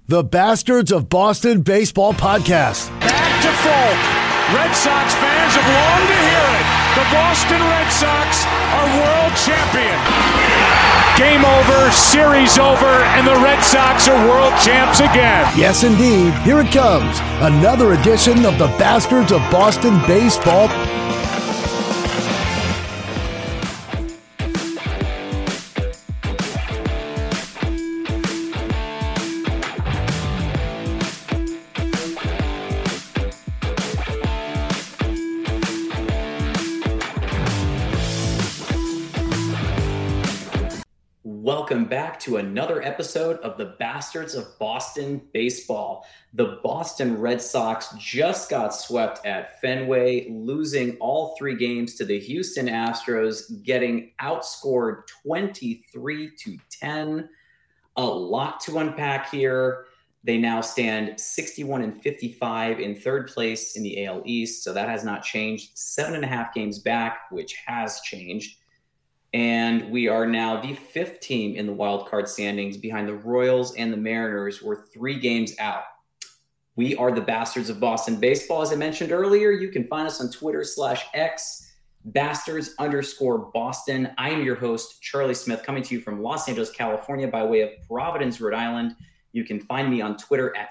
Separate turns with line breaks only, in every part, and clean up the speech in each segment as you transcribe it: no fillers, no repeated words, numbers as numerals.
the Bastards of Boston Baseball Podcast.
Back to Folk. Red Sox fans have longed to hear it. The Boston Red Sox are world champion. Game over, series over, and the Red Sox are world champs again.
Yes, indeed. Here it comes. Another edition of the Bastards of Boston Baseball.
Welcome back to another episode of the Bastards of Boston Baseball. The Boston Red Sox just got swept at Fenway, losing all three games to the Houston Astros, getting outscored 23-10. A lot to unpack here. They now stand 61-55 in third place in the AL East, so that has not changed. 7.5 games back, which has changed. And we are now the fifth team in the wild card standings behind the Royals and the Mariners. We're 3 games out. We are the Bastards of Boston Baseball. As I mentioned earlier, you can find us on Twitter /X, Bastards_Boston. I am your host, Charlie Smith, coming to you from Los Angeles, California, by way of Providence, Rhode Island. You can find me on Twitter at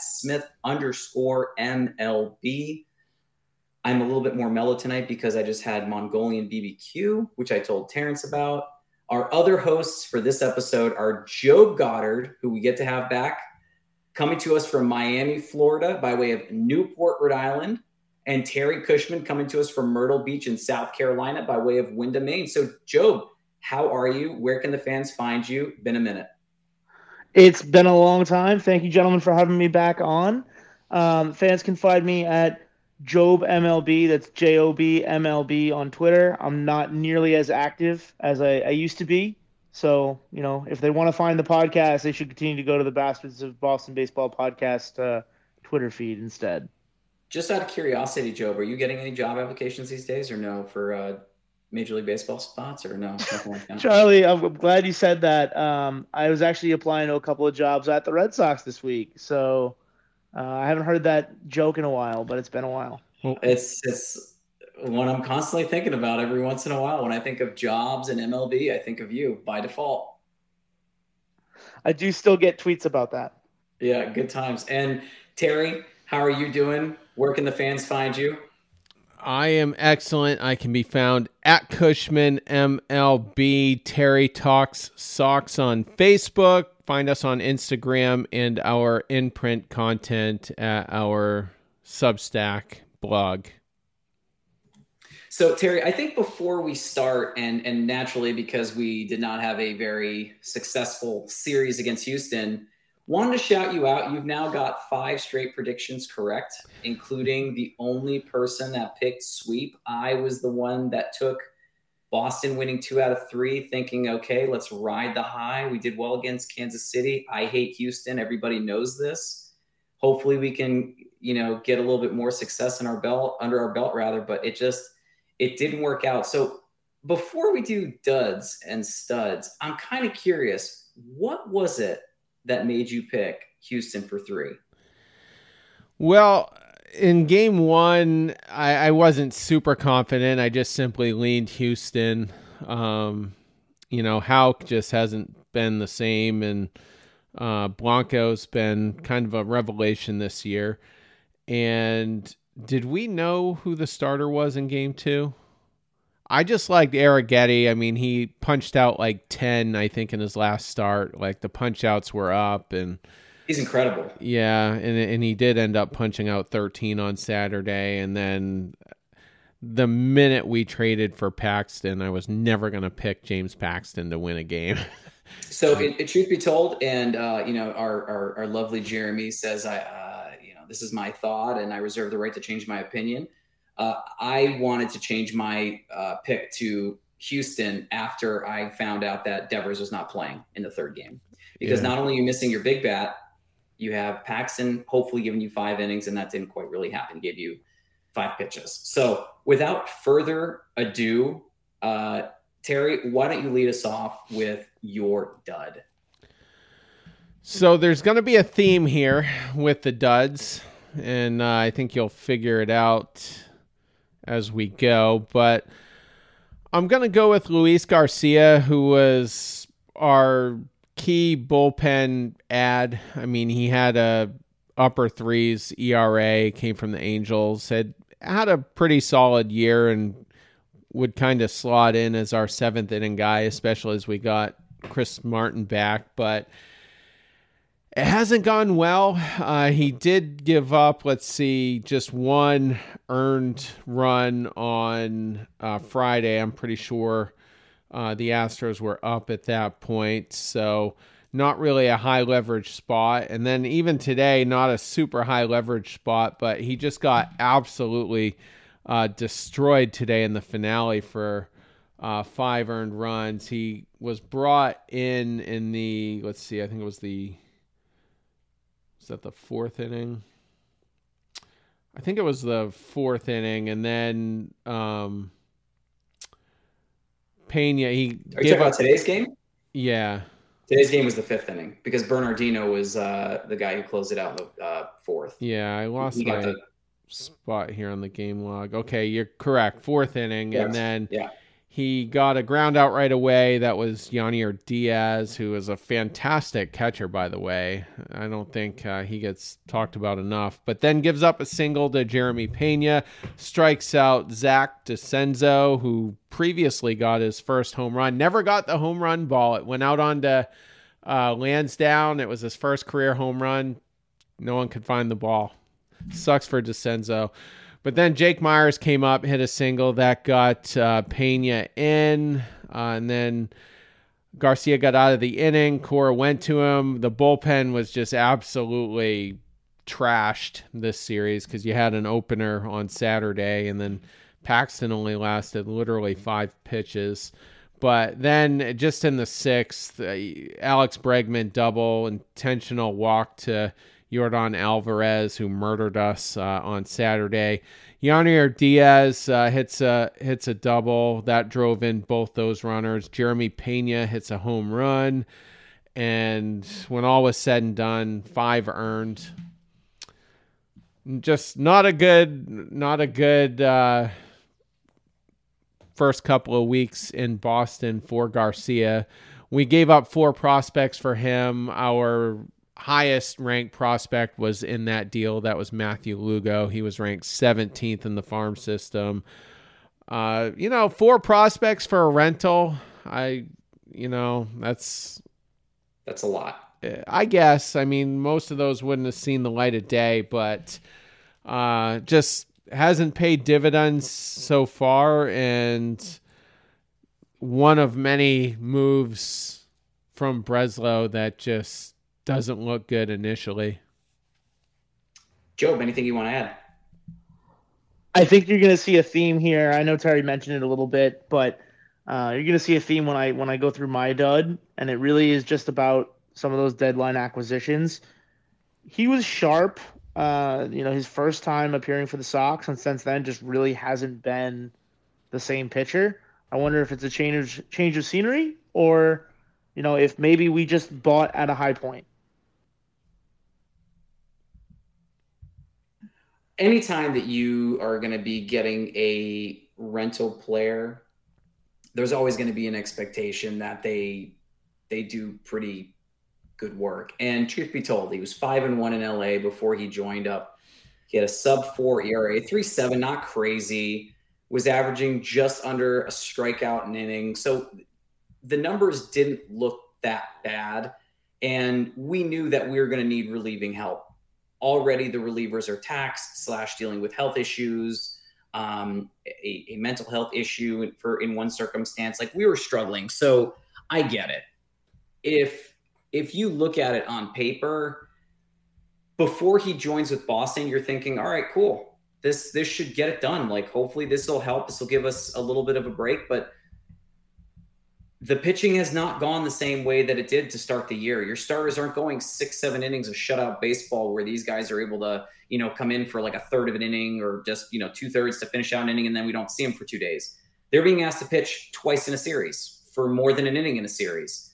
Smith_MLB. I'm a little bit more mellow tonight because I just had Mongolian BBQ, which I told Terrence about. Our other hosts for this episode are Joe Goddard, who we get to have back, coming to us from Miami, Florida, by way of Newport, Rhode Island, and Terry Cushman coming to us from Myrtle Beach in South Carolina by way of Wyndham, Maine. So, Joe, how are you? Where can the fans find you? Been a minute.
It's been a long time. Thank you, gentlemen, for having me back on. Fans can find me at Job MLB, that's JOB MLB on Twitter. I'm not nearly as active as I used to be. So, you know, if they want to find the podcast, they should continue to go to the Bastards of Boston Baseball Podcast Twitter feed instead.
Just out of curiosity, Job, are you getting any job applications these days or no for Major League Baseball spots or no? Nothing like that?
Charlie, I'm glad you said that. I was actually applying to a couple of jobs at the Red Sox this week. So I haven't heard that joke in a while, but it's been a while.
It's one I'm constantly thinking about every once in a while. When I think of jobs and MLB, I think of you by default.
I do still get tweets about that.
Yeah, good times. And Terry, how are you doing? Where can the fans find you?
I am excellent. I can be found at Cushman MLB. Terry Talks Sox on Facebook. Find us on Instagram and our in-print content at our Substack blog.
So, Terry, I think before we start, and naturally because we did not have a very successful series against Houston, wanted to shout you out. You've now got 5 straight predictions correct, including the only person that picked sweep. I was the one that took Boston winning 2 out of 3, thinking, okay, let's ride the high. We did well against Kansas City. I hate Houston. Everybody knows this. Hopefully we can, get a little bit more success under our belt, but it didn't work out. So before we do duds and studs, I'm kind of curious, what was it that made you pick Houston for 3?
Well, in game 1, I wasn't super confident. I just simply leaned Houston. Houck just hasn't been the same, and Blanco's been kind of a revelation this year. And did we know who the starter was in game 2? I just liked Arrighetti. I mean, he punched out like 10, I think, in his last start. Like, the punch outs were up, and
he's incredible.
Yeah, and he did end up punching out 13 on Saturday. And then the minute we traded for Paxton, I was never going to pick James Paxton to win a game.
So, truth be told, and our lovely Jeremy says, this is my thought, and I reserve the right to change my opinion. I wanted to change my pick to Houston after I found out that Devers was not playing in the third game. Because not only are you missing your big bat, you have Paxton hopefully giving you 5 innings, and that didn't quite really happen. Gave you 5 pitches. So without further ado, Terry, why don't you lead us off with your dud?
So there's going to be a theme here with the duds, and I think you'll figure it out as we go. But I'm going to go with Luis Garcia, who was our key bullpen ad. I mean, he had a upper threes ERA, came from the Angels, had a pretty solid year and would kind of slot in as our seventh inning guy, especially as we got Chris Martin back. But it hasn't gone well. He did give up, just one earned run on Friday. I'm pretty sure the Astros were up at that point. So not really a high leverage spot. And then even today, not a super high leverage spot, but he just got absolutely destroyed today in the finale for 5 earned runs. He was brought in the, I think it was the fourth inning? I think it was the fourth inning, and then Pena. Are you
talking about today's game?
Yeah.
Today's game was the 5th inning because Bernardino was the guy who closed it out in the 4th.
Yeah, I lost my spot here on the game log. Okay, you're correct. 4th inning, yes. And then he got a ground out right away. That was Yanier Diaz, who is a fantastic catcher, by the way. I don't think he gets talked about enough. But then gives up a single to Jeremy Pena, strikes out Zach DeCenzo, who previously got his first home run. Never got the home run ball. It went out onto Lansdowne. It was his first career home run. No one could find the ball. Sucks for DeCenzo. But then Jake Myers came up, hit a single that got Pena in, and then Garcia got out of the inning. Cora went to him. The bullpen was just absolutely trashed this series because you had an opener on Saturday, and then Paxton only lasted literally 5 pitches. But then just in the 6th, Alex Bregman double, intentional walk to Yordan Alvarez, who murdered us on Saturday. Yanier Diaz hits a double that drove in both those runners. Jeremy Pena hits a home run, and when all was said and done, 5 earned. Just not a good first couple of weeks in Boston for Garcia. We gave up 4 prospects for him. Our highest ranked prospect was in that deal. That was Matthew Lugo. He was ranked 17th in the farm system. 4 prospects for a rental. That's
a lot.
I guess. I mean, most of those wouldn't have seen the light of day, but just hasn't paid dividends so far. And one of many moves from Breslow that just doesn't look good initially.
Job, anything you want to add?
I think you're going to see a theme here. I know Terry mentioned it a little bit, but you're going to see a theme when I go through my dud, and it really is just about some of those deadline acquisitions. He was sharp, his first time appearing for the Sox, and since then just really hasn't been the same pitcher. I wonder if it's a change of scenery, or if maybe we just bought at a high point.
Anytime that you are going to be getting a rental player, there's always going to be an expectation that they do pretty good work. And truth be told, he was 5-1 in LA before he joined up. He had a sub-4 ERA, 3.7, not crazy, was averaging just under a strikeout an inning. So the numbers didn't look that bad. And we knew that we were going to need relieving help. Already the relievers are taxed / dealing with health issues, a mental health issue in one circumstance. Like, we were struggling. So I get it. If you look at it on paper, before he joins with Boston, you're thinking, all right, cool. This should get it done. Like, hopefully this will help. This will give us a little bit of a break. But the pitching has not gone the same way that it did to start the year. Your starters aren't going 6-7 innings of shutout baseball where these guys are able to, come in for like a third of an inning or just, 2/3 to finish out an inning, and then we don't see them for 2 days. They're being asked to pitch twice in a series for more than an inning in a series.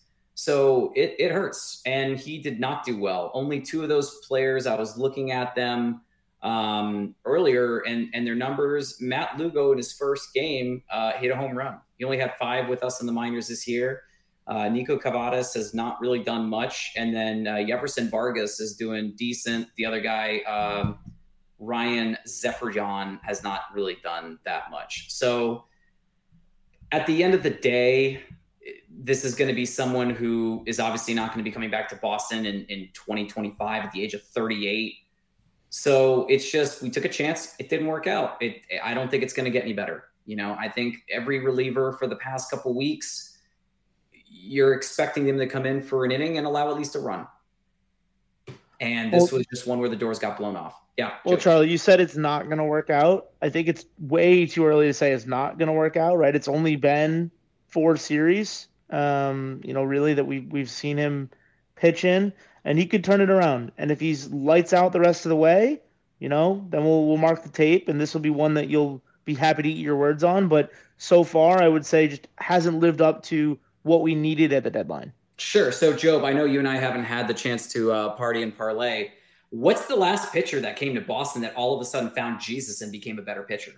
So it hurts. And he did not do well. Only 2 of those players, I was looking at them earlier and their numbers. Matt Lugo in his first game hit a home run. He only had 5 with us in the minors this year. Nico Cavadas has not really done much. And then Jefferson Vargas is doing decent. The other guy, Ryan Zephyrjan, has not really done that much. So at the end of the day, this is going to be someone who is obviously not going to be coming back to Boston in 2025 at the age of 38. So it's just, we took a chance. It didn't work out. I don't think it's going to get any better. I think every reliever for the past couple weeks, you're expecting them to come in for an inning and allow at least a run. And this was just one where the doors got blown off. Yeah.
Well, Charlie, you said it's not going to work out. I think it's way too early to say it's not going to work out, right? It's only been 4 series, really that we've seen him pitch in, and he could turn it around. And if he's lights out the rest of the way, then we'll mark the tape, and this will be one that you'll be happy to eat your words on. But so far, I would say just hasn't lived up to what we needed at the deadline.
Sure. So, Job, I know you and I haven't had the chance to party and parlay. What's the last pitcher that came to Boston that all of a sudden found Jesus and became a better pitcher?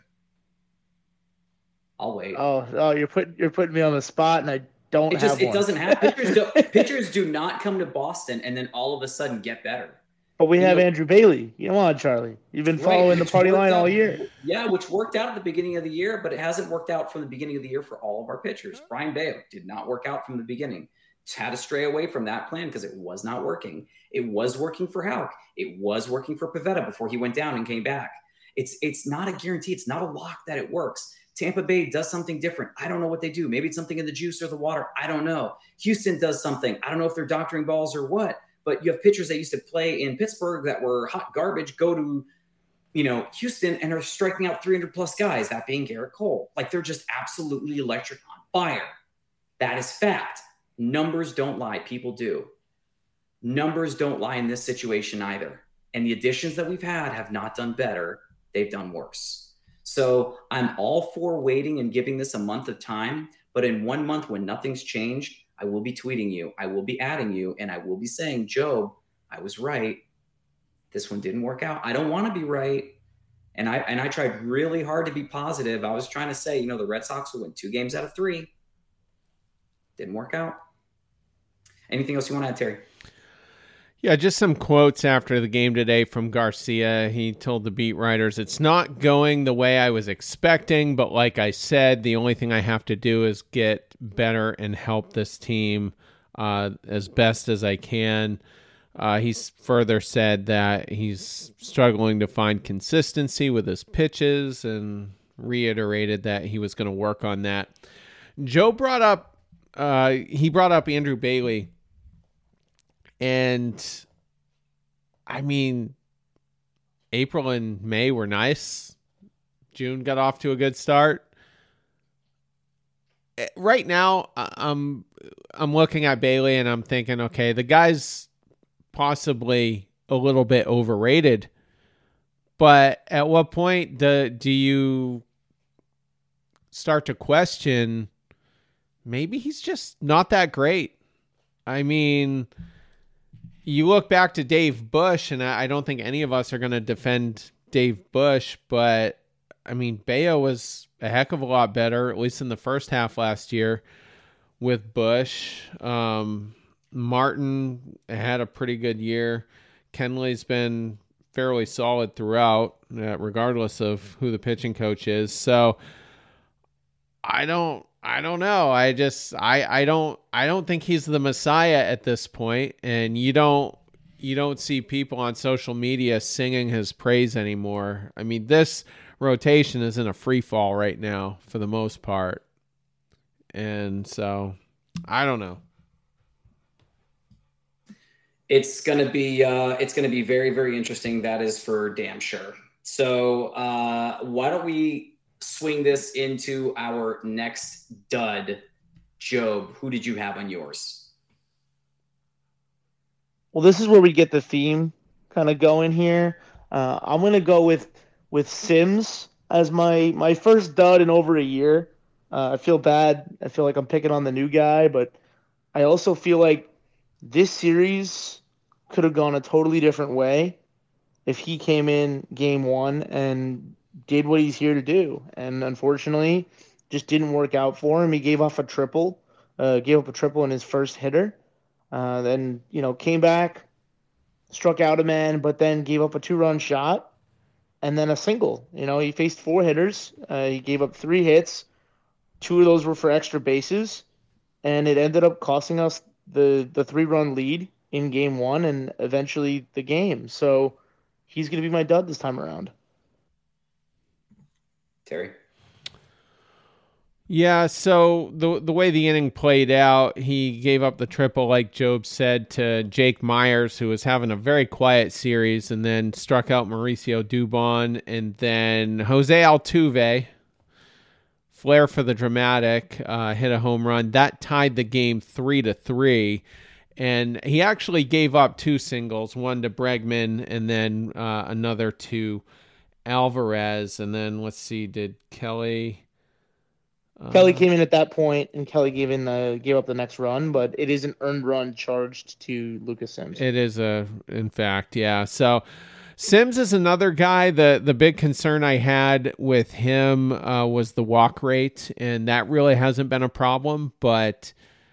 I'll wait.
Oh, you're putting me on the spot, and I don't have one.
It doesn't happen. Pitchers do not come to Boston and then all of a sudden get better.
But we have Andrew Bailey. Come on, Charlie. You've been following the party line all year.
Yeah, which worked out at the beginning of the year, but it hasn't worked out from the beginning of the year for all of our pitchers. Brian Bayo did not work out from the beginning. Had to stray away from that plan because it was not working. It was working for Houck. It was working for Pivetta before he went down and came back. It's not a guarantee. It's not a lock that it works. Tampa Bay does something different. I don't know what they do. Maybe it's something in the juice or the water. I don't know. Houston does something. I don't know if they're doctoring balls or what, but you have pitchers that used to play in Pittsburgh that were hot garbage, go to, Houston and are striking out 300 plus guys, that being Garrett Cole. Like, they're just absolutely electric on fire. That is fact. Numbers don't lie. People do. Numbers don't lie in this situation either. And the additions that we've had have not done better. They've done worse. So I'm all for waiting and giving this a month of time. But in 1 month, when nothing's changed, I will be tweeting you. I will be adding you. And I will be saying, Job, I was right. This one didn't work out. I don't want to be right. And I tried really hard to be positive. I was trying to say, the Red Sox will win 2 games out of 3. Didn't work out. Anything else you want to add, Terry?
Yeah, just some quotes after the game today from Garcia. He told the beat writers, "It's not going the way I was expecting, but like I said, the only thing I have to do is get better and help this team as best as I can." He's further said that he's struggling to find consistency with his pitches and reiterated that he was going to work on that. Joe brought up Andrew Bailey. And I mean, April and May were nice. June got off to a good start. Right now, I'm looking at Bailey and I'm thinking, okay, the guy's possibly a little bit overrated. But at what point do you start to question maybe he's just not that great? I mean, you look back to Dave Bush, and I don't think any of us are going to defend Dave Bush, but I mean, Bayo was a heck of a lot better, at least in the first half last year with Bush. Martin had a pretty good year. Kenley's been fairly solid throughout, regardless of who the pitching coach is. So I don't know. I don't think he's the Messiah at this point, and you don't see people on social media singing his praise anymore. I mean, this rotation is in a free fall right now for the most part. And so I don't know.
It's going to be very, very interesting. That is for damn sure. So why don't we swing this into our next dud? Job, who did you have on yours?
Well, this is where we get the theme kind of going here. I'm going to go with Sims as my first dud in over a year. I feel bad. I feel like I'm picking on the new guy, but I also feel like this series could have gone a totally different way if he came in game one and did what he's here to do. And unfortunately, just didn't work out for him. He gave up a triple in his first hitter. Then, came back, struck out a man, but then gave up a 2-run shot and then a single. He faced 4 hitters. He gave up 3 hits. 2 of those were for extra bases, and it ended up costing us the 3-run lead in game one and eventually the game. So he's going to be my dud this time around.
Terry?
Yeah, so the way the inning played out, he gave up the triple, like Job said, to Jake Myers, who was having a very quiet series, and then struck out Mauricio Dubon, and then Jose Altuve, flair for the dramatic, hit a home run. That tied the game 3-3, and he actually gave up 2 singles, one to Bregman, and then another to Alvarez, and then let's see, did Kelly...
Kelly came in at that point, and Kelly gave up the next run, but it is an earned run charged to Lucas Sims.
It is in fact, yeah. So Sims is another guy. The big concern I had with him was the walk rate, and that really hasn't been a problem. But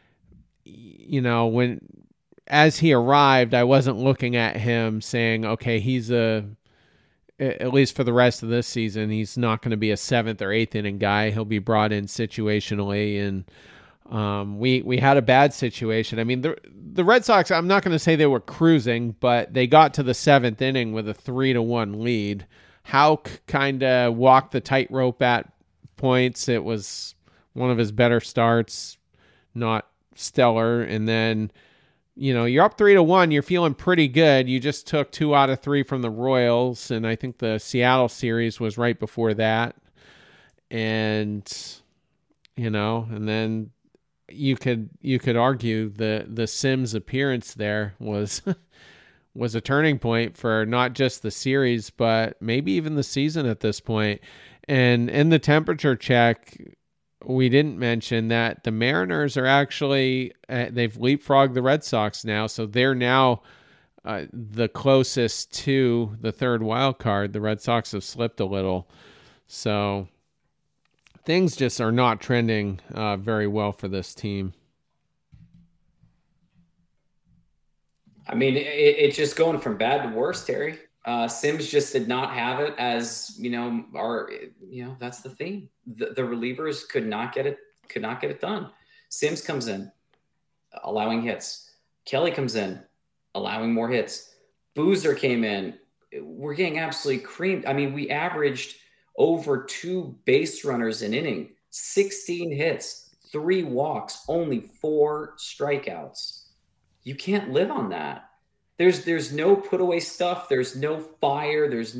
as he arrived, I wasn't looking at him saying, okay, he's at least for the rest of this season, he's not going to be a 7th or 8th inning guy. He'll be brought in situationally, and we had a bad situation. I mean, the Red Sox, I'm not going to say they were cruising, but they got to the 7th inning with a 3-1 lead. Houck kind of walked the tightrope at points. It was one of his better starts, not stellar, and then you're up 3-1. You're feeling pretty good. You just took 2 out of 3 from the Royals, and I think the Seattle series was right before that. And and then you could argue the Sims appearance there was was a turning point for not just the series, but maybe even the season at this point. And in the temperature check, we didn't mention that the Mariners are actually, they've leapfrogged the Red Sox now, so they're now the closest to the 3rd wild card. The Red Sox have slipped a little. So things just are not trending very well for this team.
I mean, it's just going from bad to worse, Terry. Sims just did not have it as, that's the thing. The relievers could not get it done. Sims comes in, allowing hits. Kelly comes in, allowing more hits. Boozer came in. We're getting absolutely creamed. I mean, we averaged over 2 base runners an inning, 16 hits, 3 walks, only 4 strikeouts. You can't live on that. There's no put away stuff. There's no fire. There's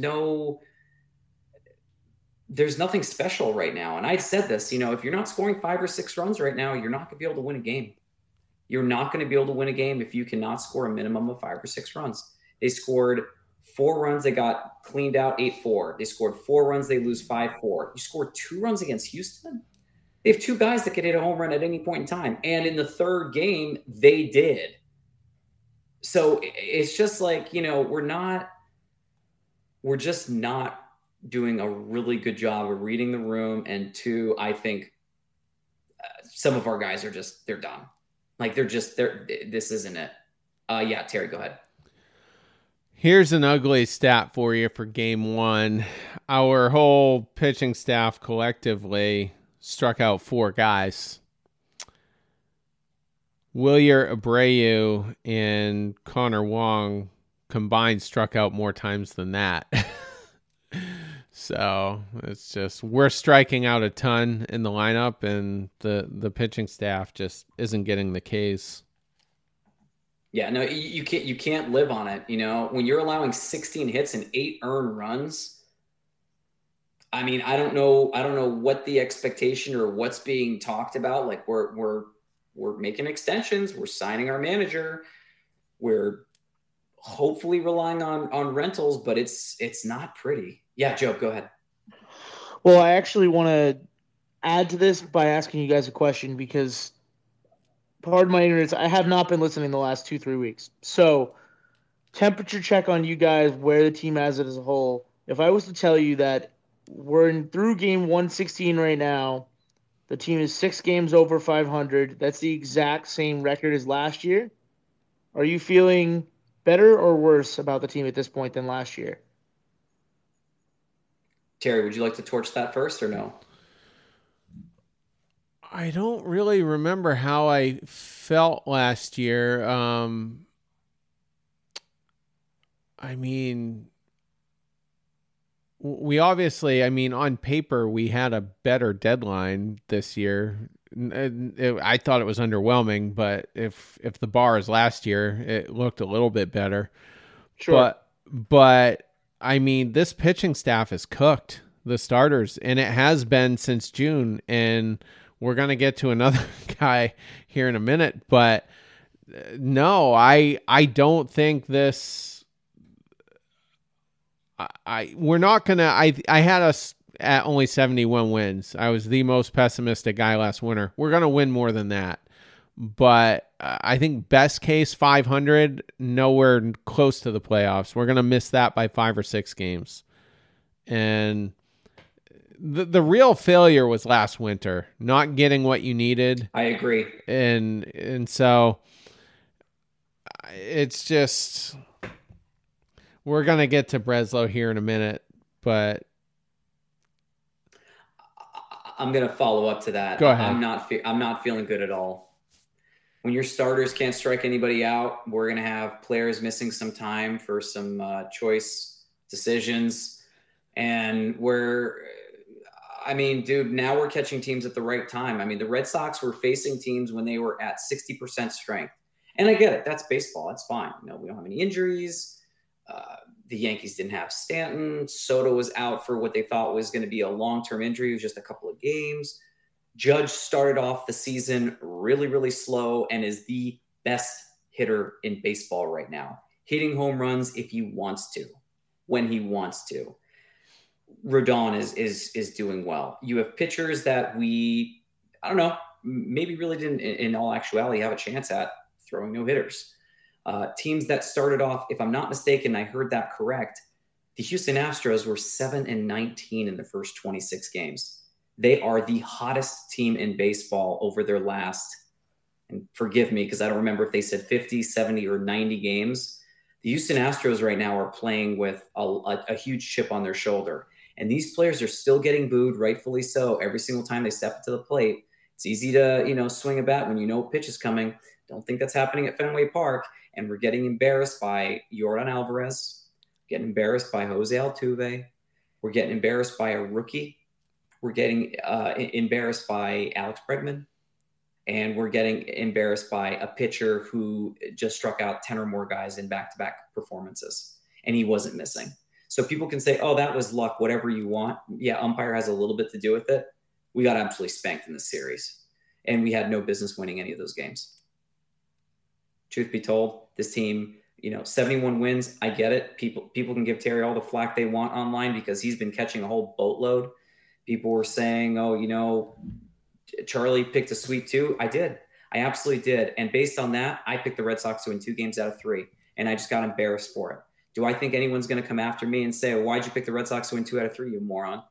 nothing special right now. And I said this, if you're not scoring 5 or 6 runs right now, you're not going to be able to win a game. You're not going to be able to win a game if you cannot score a minimum of 5 or 6 runs. They scored 4 runs. They got cleaned out 8-4. They scored 4 runs. They lose 5-4. You scored 2 runs against Houston. They have 2 guys that could hit a home run at any point in time. And in the 3rd game, they did. So it's just like, we're just not doing a really good job of reading the room. And 2, I think some of our guys are they're done. Like this isn't it. Yeah, Terry, go ahead.
Here's an ugly stat for you for game 1. Our whole pitching staff collectively struck out 4 guys. Wilyer Abreu and Connor Wong combined struck out more times than that. So it's just, we're striking out a ton in the lineup, and the pitching staff just isn't getting the Ks.
Yeah, no, you can't live on it. When you're allowing 16 hits and 8 earned runs, I mean, I don't know what the expectation or what's being talked about. Like we're making extensions. We're signing our manager. We're hopefully relying on rentals, but it's not pretty. Yeah, Joe, go ahead.
Well, I actually want to add to this by asking you guys a question, because pardon my ignorance, I have not been listening the last 2-3 weeks. So, temperature check on you guys, where the team has it as a whole. If I was to tell you that we're through game 116 right now, the team is 6 games over 500. That's the exact same record as last year. Are you feeling better or worse about the team at this point than last year?
Terry, would you like to torch that first or no?
I don't really remember how I felt last year. I mean, we obviously, on paper, we had a better deadline this year. I thought it was underwhelming, but if the bar is last year, it looked a little bit better.
Sure.
But this pitching staff is cooked, the starters, and it has been since June. And we're going to get to another guy here in a minute, but no, I don't think this. We're not gonna. I had us at only 71 wins. I was the most pessimistic guy last winter. We're gonna win more than that, but I think best case 500, nowhere close to the playoffs. We're gonna miss that by 5 or 6 games, and the real failure was last winter, not getting what you needed.
I agree,
and so it's just. We're going to get to Breslow here in a minute, but
I'm going to follow up to that.
Go ahead.
I'm not feeling good at all. When your starters can't strike anybody out, we're going to have players missing some time for some choice decisions. And now we're catching teams at the right time. The Red Sox were facing teams when they were at 60% strength. And I get it. That's baseball. That's fine. We don't have any injuries. The Yankees didn't have Stanton. Soto was out for what they thought was going to be a long-term injury. It was just a couple of games. Judge started off the season really, really slow and is the best hitter in baseball right now. Hitting home runs if he wants to, when he wants to. Rodon is doing well. You have pitchers that maybe really didn't, in all actuality, have a chance at throwing no-hitters. Teams that started off, if I'm not mistaken, I heard that correct, the Houston Astros were 7-19 in the first 26 games. They are the hottest team in baseball over their last, and forgive me because I don't remember if they said 50, 70, or 90 games. The Houston Astros right now are playing with a huge chip on their shoulder. And these players are still getting booed, rightfully so, every single time they step to the plate. It's easy to, swing a bat when you know a pitch is coming. Don't think that's happening at Fenway Park. And we're getting embarrassed by Yordan Alvarez, getting embarrassed by Jose Altuve. We're getting embarrassed by a rookie. We're getting embarrassed by Alex Bregman. And we're getting embarrassed by a pitcher who just struck out 10 or more guys in back-to-back performances. And he wasn't missing. So people can say, oh, that was luck, whatever you want. Yeah, umpire has a little bit to do with it. We got absolutely spanked in this series. And we had no business winning any of those games. Truth be told, this team, 71 wins. I get it. People can give Terry all the flack they want online because he's been catching a whole boatload. People were saying, Charlie picked a sweep too. I did. I absolutely did. And based on that, I picked the Red Sox to win 2 games out of 3. And I just got embarrassed for it. Do I think anyone's going to come after me and say, why'd you pick the Red Sox to win 2 out of 3, you moron?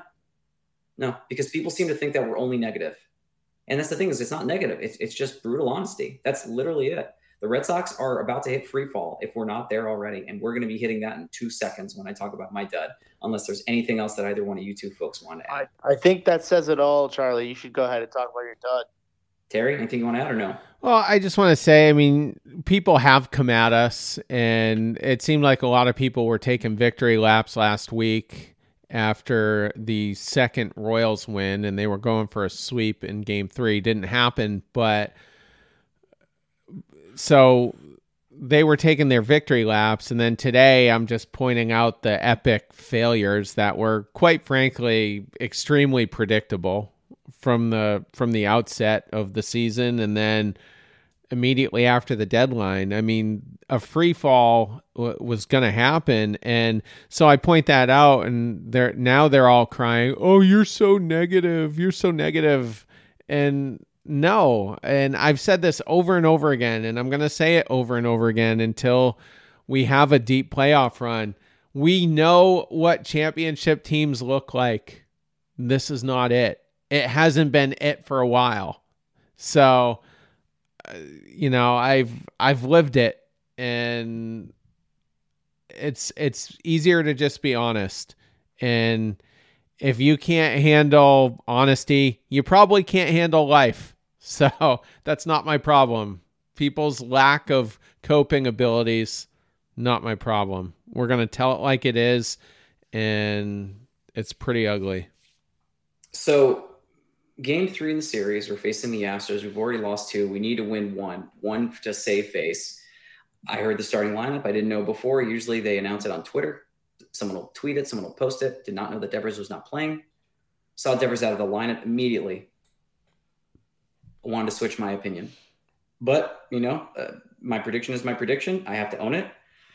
No, because people seem to think that we're only negative. And that's the thing, is it's not negative. It's just brutal honesty. That's literally it. The Red Sox are about to hit free fall if we're not there already. And we're going to be hitting that in 2 seconds when I talk about my dud, unless there's anything else that either one of you two folks want to add.
I think that says it all, Charlie. You should go ahead and talk about your dud.
Terry, anything you want to add or no?
Well, I just want to say, people have come at us, and it seemed like a lot of people were taking victory laps last week after the second Royals win, and they were going for a sweep in Game 3. Didn't happen, but so they were taking their victory laps, and then today I'm just pointing out the epic failures that were, quite frankly, extremely predictable from the outset of the season, and then immediately after the deadline. A free fall was going to happen, and so I point that out, and they're all crying, "Oh, you're so negative. You're so negative." And No. And I've said this over and over again, and I'm going to say it over and over again until we have a deep playoff run. We know what championship teams look like. This is not it. It hasn't been it for a while. So, I've lived it, and it's easier to just be honest. And if you can't handle honesty, you probably can't handle life. So that's not my problem. People's lack of coping abilities, not my problem. We're going to tell it like it is, and it's pretty ugly.
So game 3 in the series, we're facing the Astros. We've already lost 2. We need to win one to save face. I heard the starting lineup. I didn't know before. Usually they announce it on Twitter. Someone will tweet it. Someone will post it. Did not know that Devers was not playing. Saw Devers out of the lineup immediately. I wanted to switch my opinion. But, my prediction is my prediction. I have to own it.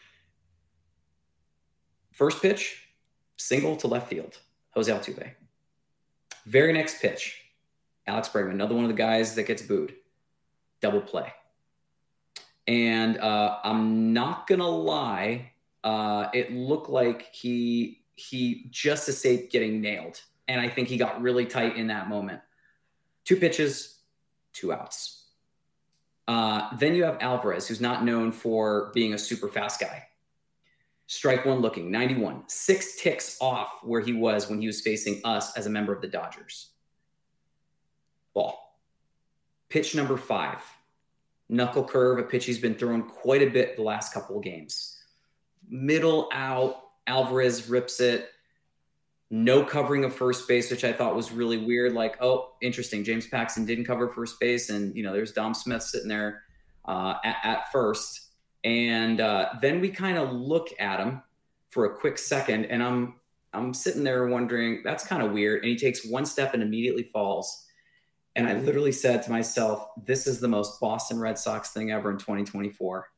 First pitch, single to left field. Jose Altuve. Very next pitch, Alex Bregman, another one of the guys that gets booed. Double play. And I'm not going to lie. It looked like he just escaped getting nailed. And I think he got really tight in that moment. 2 pitches, 2 outs. Then you have Alvarez, who's not known for being a super fast guy. Strike 1 looking, 91. 6 ticks off where he was when he was facing us as a member of the Dodgers. Ball. Pitch number 5. Knuckle curve, a pitch he's been throwing quite a bit the last couple of games. Middle out, Alvarez rips it. No covering of first base, which I thought was really weird. Like, oh, interesting. James Paxton didn't cover first base, and there's Dom Smith sitting there at first. And then we kind of look at him for a quick second, and I'm sitting there wondering, that's kind of weird. And he takes 1 step and immediately falls. And I literally said to myself, this is the most Boston Red Sox thing ever in 2024.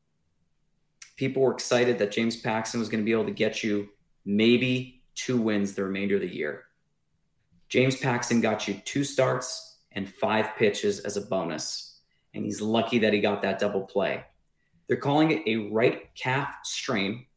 People were excited that James Paxton was going to be able to get you maybe 2 wins the remainder of the year. James Paxton got you 2 starts and 5 pitches as a bonus. And he's lucky that he got that double play. They're calling it a right calf strain.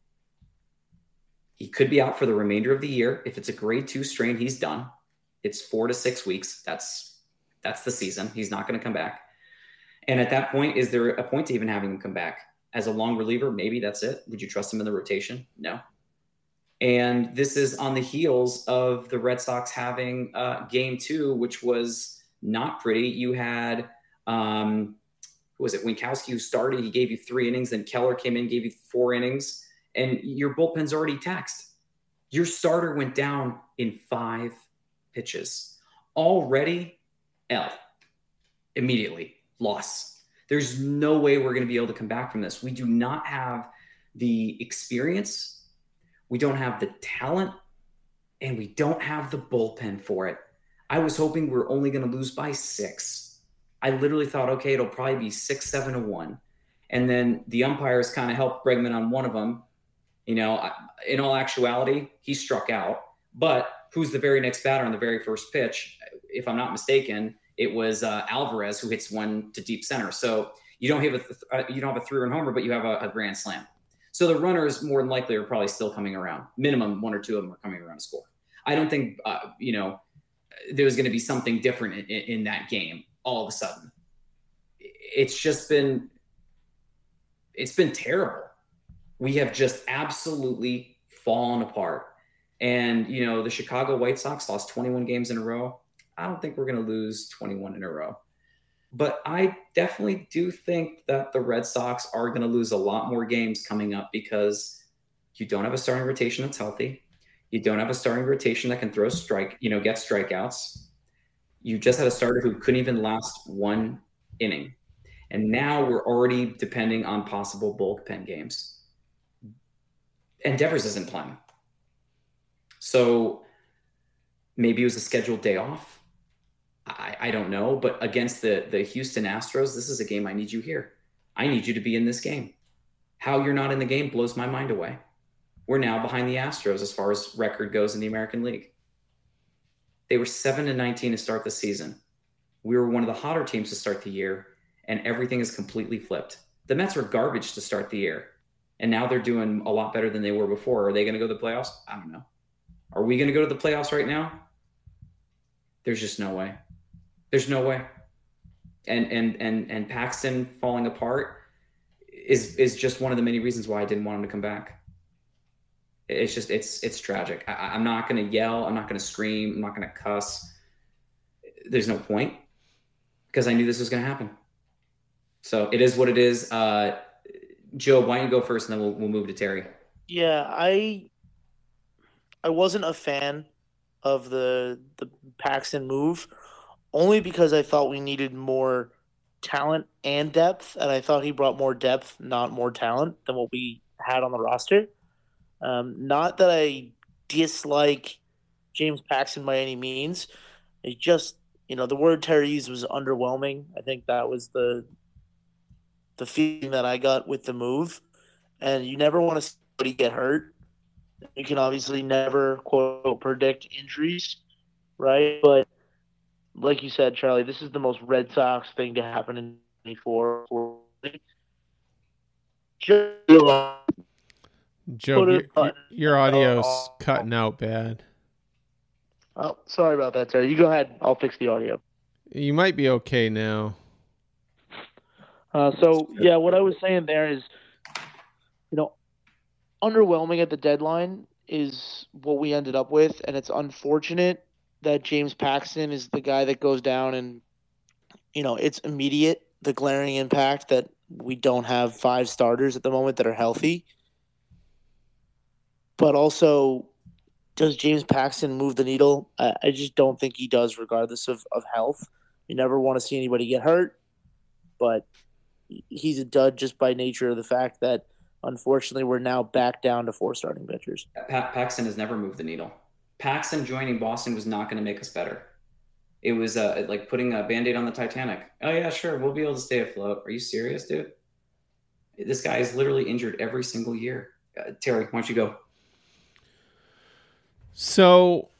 He could be out for the remainder of the year. If it's a grade 2 strain, he's done. It's 4 to 6 weeks. That's the season. He's not going to come back. And at that point, is there a point to even having him come back? As a long reliever, maybe that's it. Would you trust him in the rotation? No. And this is on the heels of the Red Sox having game 2, which was not pretty. You had, who was it? Winkowski, who started, he gave you 3 innings. Then Keller came in, gave you 4 innings. And your bullpen's already taxed. Your starter went down in 5 pitches. Already, L. Immediately, loss. There's no way we're going to be able to come back from this. We do not have the experience. We don't have the talent. And we don't have the bullpen for it. I was hoping we were only going to lose by 6. I literally thought, okay, it'll probably be 6-7-1. And then the umpires kind of helped Bregman on one of them. In all actuality, he struck out. But who's the very next batter on the very first pitch? If I'm not mistaken, it was Alvarez, who hits one to deep center. So you don't have a 3-run homer, but you have a grand slam. So the runners more than likely are probably still coming around. Minimum 1 or 2 of them are coming around to score. I don't think there was going to be something different in that game all of a sudden. It's been terrible. We have just absolutely fallen apart. And, the Chicago White Sox lost 21 games in a row. I don't think we're going to lose 21 in a row. But I definitely do think that the Red Sox are going to lose a lot more games coming up because you don't have a starting rotation that's healthy. You don't have a starting rotation that can get strikeouts. You just had a starter who couldn't even last 1 inning. And now we're already depending on possible bullpen games. And Devers isn't playing. So maybe it was a scheduled day off. I don't know. But against the Houston Astros, this is a game I need you here. I need you to be in this game. How you're not in the game blows my mind away. We're now behind the Astros as far as record goes in the American League. They were 7-19 to start the season. We were one of the hotter teams to start the year, and everything is completely flipped. The Mets were garbage to start the year, and now they're doing a lot better than they were before. Are they going to go to the playoffs? I don't know. Are we going to go to the playoffs right now? There's just no way. There's no way. And Paxton falling apart is just one of the many reasons why I didn't want him to come back. It's just it's tragic. I'm not going to yell. I'm not going to scream. I'm not going to cuss. There's no point because I knew this was going to happen. So it is what it is. Joe, why don't you go first, and then we'll move to Terry.
Yeah, I wasn't a fan of the Paxton move, only because I thought we needed more talent and depth, and I thought he brought more depth, not more talent, than what we had on the roster. Not that I dislike James Paxton by any means. It just, the word Terry used was underwhelming. I think that was the feeling that I got with the move. And you never want to see somebody get hurt. You can obviously never, quote, predict injuries, right? But like you said, Charlie, this is the most Red Sox thing to happen in 24.
Joe, your audio's cutting out bad.
Oh, sorry about that, Terry. You go ahead. I'll fix the audio.
You might be okay now.
What I was saying there is, underwhelming at the deadline is what we ended up with, and it's unfortunate that James Paxton is the guy that goes down and, it's immediate, the glaring impact that we don't have 5 starters at the moment that are healthy. But also, does James Paxton move the needle? I just don't think he does, regardless of health. You never want to see anybody get hurt, but he's a dud just by nature of the fact that, unfortunately, we're now back down to 4 starting pitchers.
Paxton has never moved the needle. Paxton joining Boston was not going to make us better. It was like putting a Band-Aid on the Titanic. Oh, yeah, sure. We'll be able to stay afloat. Are you serious, dude? This guy is literally injured every single year. Terry, why don't you go?
So,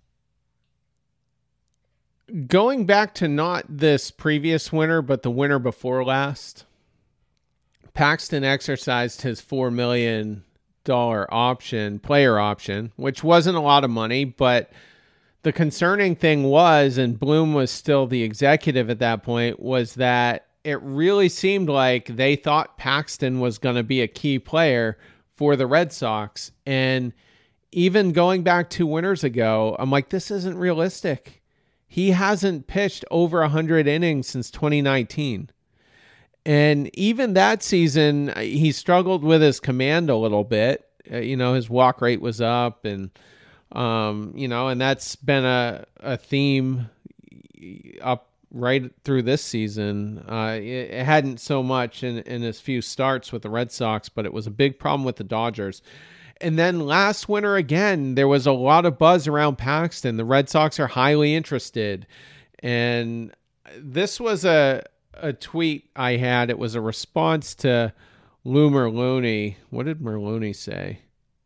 going back to not this previous winter, but the winter before last, Paxton exercised his $4 million player option, which wasn't a lot of money, but the concerning thing was, and Bloom was still the executive at that point, was that it really seemed like they thought Paxton was going to be a key player for the Red Sox. And even going back 2 winters ago, I'm like, this isn't realistic. He hasn't pitched over 100 innings since 2019. And even that season, he struggled with his command a little bit. His walk rate was up, and and that's been a theme up right through this season. It hadn't so much in his few starts with the Red Sox, but it was a big problem with the Dodgers. And then last winter, again, there was a lot of buzz around Paxton. The Red Sox are highly interested. And this was a tweet I had. It was a response to Lou Merloni. What did Merloni say?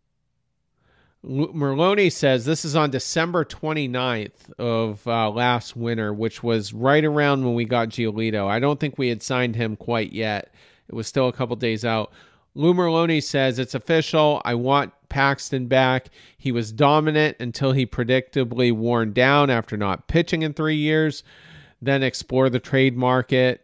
Merloni says, this is on December 29th of last winter, which was right around when we got Giolito. I don't think we had signed him quite yet. It was still a couple days out. Lou Merloni says, it's official. I want Paxton back. He was dominant until he predictably worn down after not pitching in 3 years. Then explore the trade market.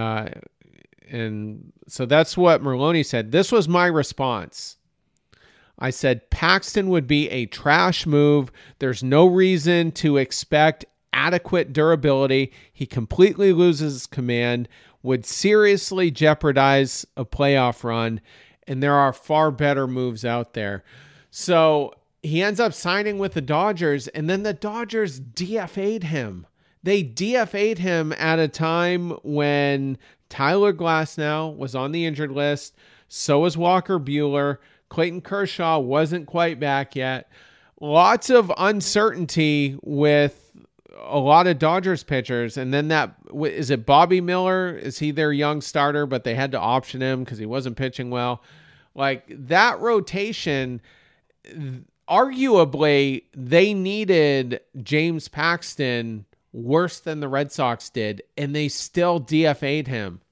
And so that's what Merloni said. This was my response. I said, Paxton would be a trash move. There's no reason to expect adequate durability. He completely loses his command, would seriously jeopardize a playoff run, and there are far better moves out there. So he ends up signing with the Dodgers, and then the Dodgers DFA'd him. They DFA'd him at a time when Tyler Glasnow was on the injured list. So was Walker Buehler. Clayton Kershaw wasn't quite back yet. Lots of uncertainty with a lot of Dodgers pitchers. And then is it Bobby Miller? Is he their young starter, but they had to option him because he wasn't pitching well? Like that rotation, arguably they needed James Paxton worse than the Red Sox did, and they still DFA'd him.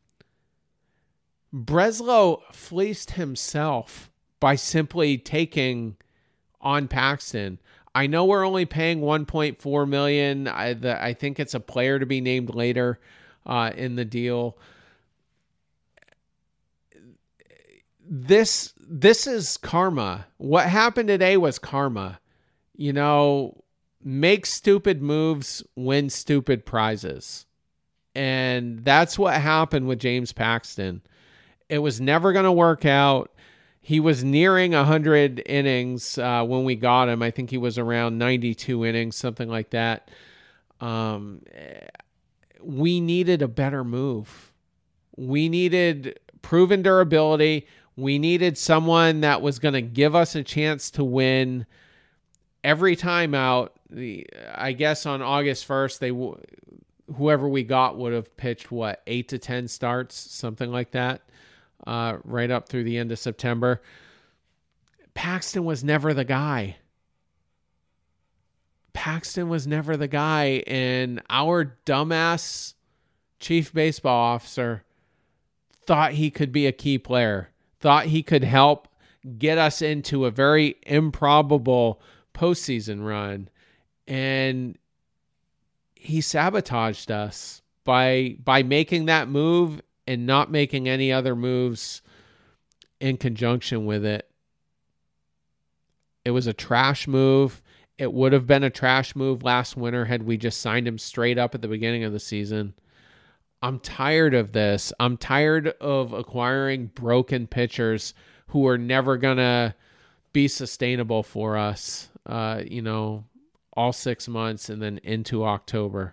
Breslow fleeced himself by simply taking on Paxton. I know we're only paying $1.4 million. I think it's a player to be named later in the deal. This is karma. What happened today was karma. You know, make stupid moves, win stupid prizes. And that's what happened with James Paxton. It was never going to work out. He was nearing 100 innings when we got him. I think he was around 92 innings, something like that. We needed a better move. We needed proven durability. We needed someone that was going to give us a chance to win every time out. I guess on August 1st, whoever we got would have pitched, 8 to 10 starts, something like that. Right up through the end of September. Paxton was never the guy. And our dumbass chief baseball officer thought he could be a key player, thought he could help get us into a very improbable postseason run. And he sabotaged us by making that move and not making any other moves in conjunction with it. It was a trash move. It would have been a trash move last winter had we just signed him straight up at the beginning of the season. I'm tired of this. I'm tired of acquiring broken pitchers who are never going to be sustainable for us, all 6 months and then into October.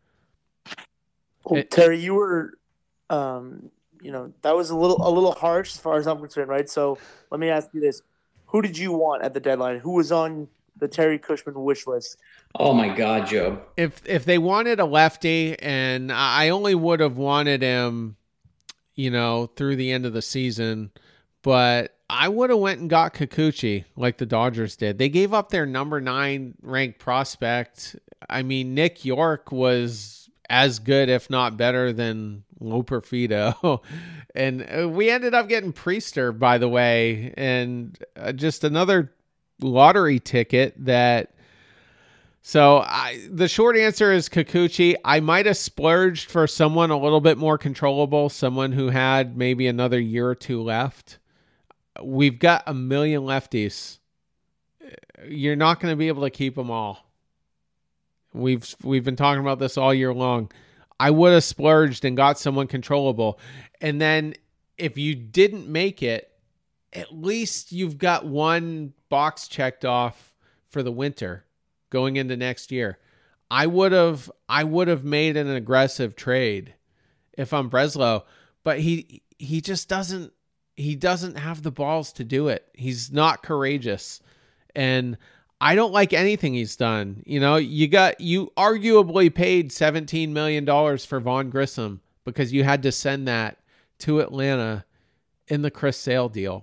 Well, Terry, you were... that was a little harsh as far as I'm concerned, right? So let me ask you this. Who did you want at the deadline? Who was on the Terry Cushman wish list?
Oh my God, Joe.
If they wanted a lefty, and I only would have wanted him, through the end of the season, but I would have went and got Kikuchi like the Dodgers did. They gave up their number 9 ranked prospect. I mean, Nick York was as good, if not better, than Loperfido. And we ended up getting Priester, by the way, and just another lottery ticket that... So the short answer is Kikuchi. I might have splurged for someone a little bit more controllable, someone who had maybe another year or two left. We've got a million lefties. You're not going to be able to keep them all. We've been talking about this all year long. I would have splurged and got someone controllable. And then if you didn't make it, at least you've got one box checked off for the winter going into next year. I would have made an aggressive trade if I'm Breslow, but he just doesn't have the balls to do it. He's not courageous. And I don't like anything he's done. You arguably paid $17 million for Vaughn Grissom because you had to send that to Atlanta in the Chris Sale deal.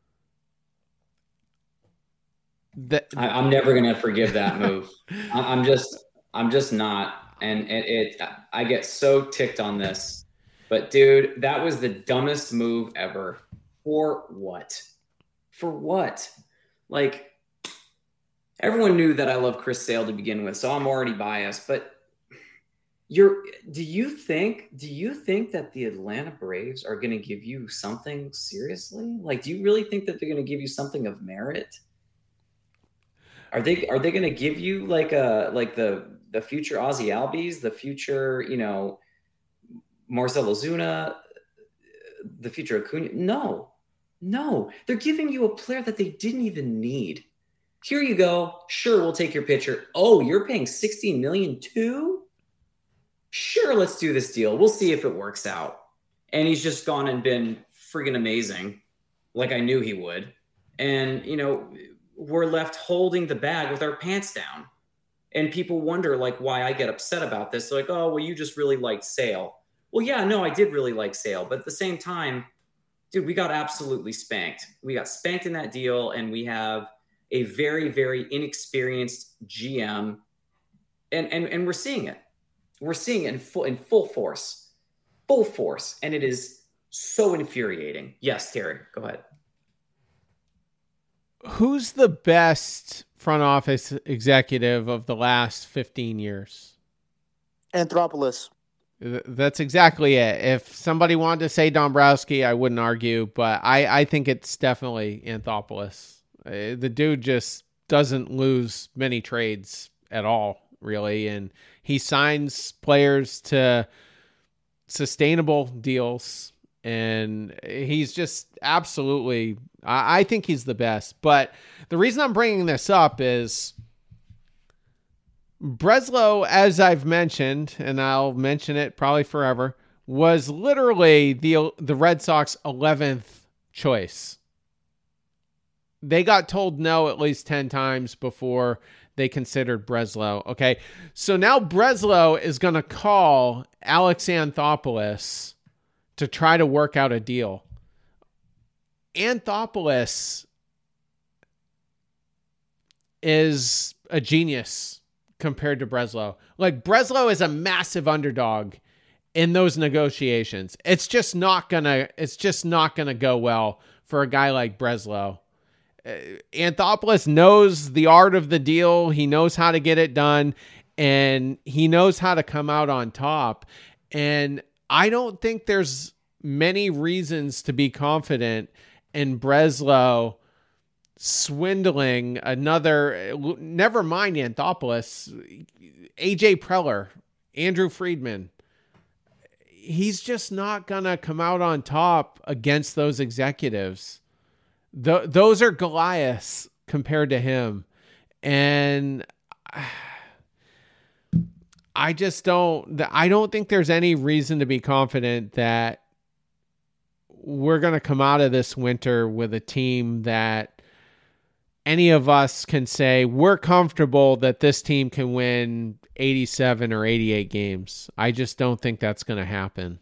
I'm never going to forgive that move. I'm just not. And I get so ticked on this, but dude, that was the dumbest move ever. For what? Like, everyone knew that I love Chris Sale to begin with, so I'm already biased, but do you think that the Atlanta Braves are going to give you something seriously? Like, do you really think that they're going to give you something of merit? Are they going to give you like the future Ozzy Albies, the future, Marcell Ozuna, the future Acuna? No, they're giving you a player that they didn't even need. Here you go. Sure, we'll take your pitcher. Oh, you're paying $16 million too? Sure, let's do this deal. We'll see if it works out. And he's just gone and been friggin' amazing, like I knew he would. And, we're left holding the bag with our pants down. And people wonder, like, why I get upset about this. They're like, oh, well, you just really liked Sale. Well, yeah, no, I did really like Sale. But at the same time, dude, we got absolutely spanked. We got spanked in that deal, and we have a very, very inexperienced GM. And we're seeing it. We're seeing it in full force, and it is so infuriating. Yes, Terry, go ahead.
Who's the best front office executive of the last 15 years?
Anthopoulos.
That's exactly it. If somebody wanted to say Dombrowski, I wouldn't argue, but I think it's definitely Anthopoulos. The dude just doesn't lose many trades at all, really, and he signs players to sustainable deals, and he's just absolutely, I think he's the best. But the reason I'm bringing this up is Breslow, as I've mentioned, and I'll mention it probably forever, was literally the Red Sox 11th choice. They got told no at least 10 times before they considered Breslow. Okay, so now Breslow is going to call Alex Anthopoulos to try to work out a deal. Anthopoulos is a genius compared to Breslow. Like, Breslow is a massive underdog in those negotiations. It's just not gonna go well for a guy like Breslow. Anthopoulos knows the art of the deal. He knows how to get it done, and he knows how to come out on top. And I don't think there's many reasons to be confident in Breslow swindling another, never mind Anthopoulos, AJ Preller, Andrew Friedman. He's just not going to come out on top against those executives. Those are Goliaths compared to him. And I don't think there's any reason to be confident that we're going to come out of this winter with a team that any of us can say we're comfortable that this team can win 87 or 88 games. I just don't think that's going to happen.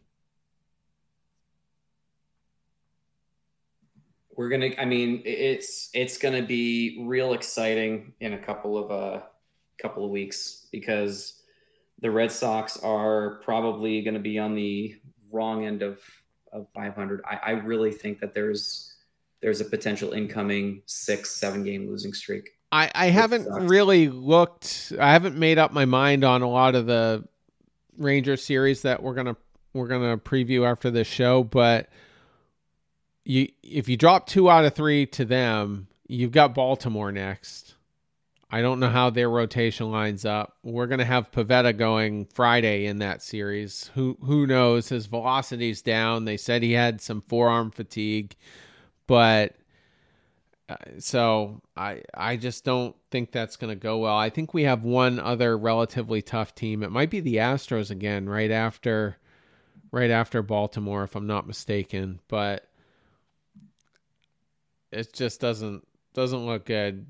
It's going to be real exciting in a couple of weeks, because the Red Sox are probably going to be on the wrong end of 500. I really think that there's a potential incoming 6-7 game losing streak.
I haven't really looked. I haven't made up my mind on a lot of the Ranger series that we're gonna preview after this show. But if you drop 2 out of 3 to them, you've got Baltimore next. I don't know how their rotation lines up. We're gonna have Pivetta going Friday in that series. Who knows? His velocity's down. They said he had some forearm fatigue. But so I just don't think that's going to go well. I think we have one other relatively tough team. It might be the Astros again, right after Baltimore, if I'm not mistaken. But it just doesn't look good.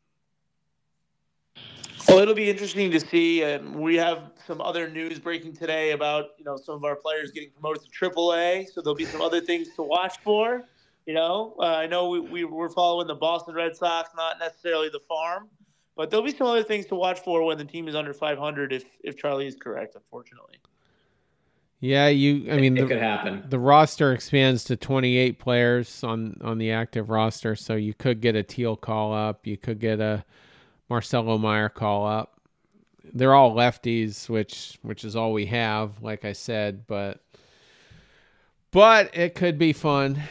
Well, it'll be interesting to see. We have some other news breaking today about some of our players getting promoted to AAA. So there'll be some other things to watch for. I know we were following the Boston Red Sox, not necessarily the farm, but there'll be some other things to watch for when the team is under 500, if Charlie is correct, unfortunately.
Yeah, it
could happen.
The roster expands to 28 players on the active roster, so you could get a Teal call up, you could get a Marcelo Meyer call up. They're all lefties, which is all we have, like I said, but it could be fun.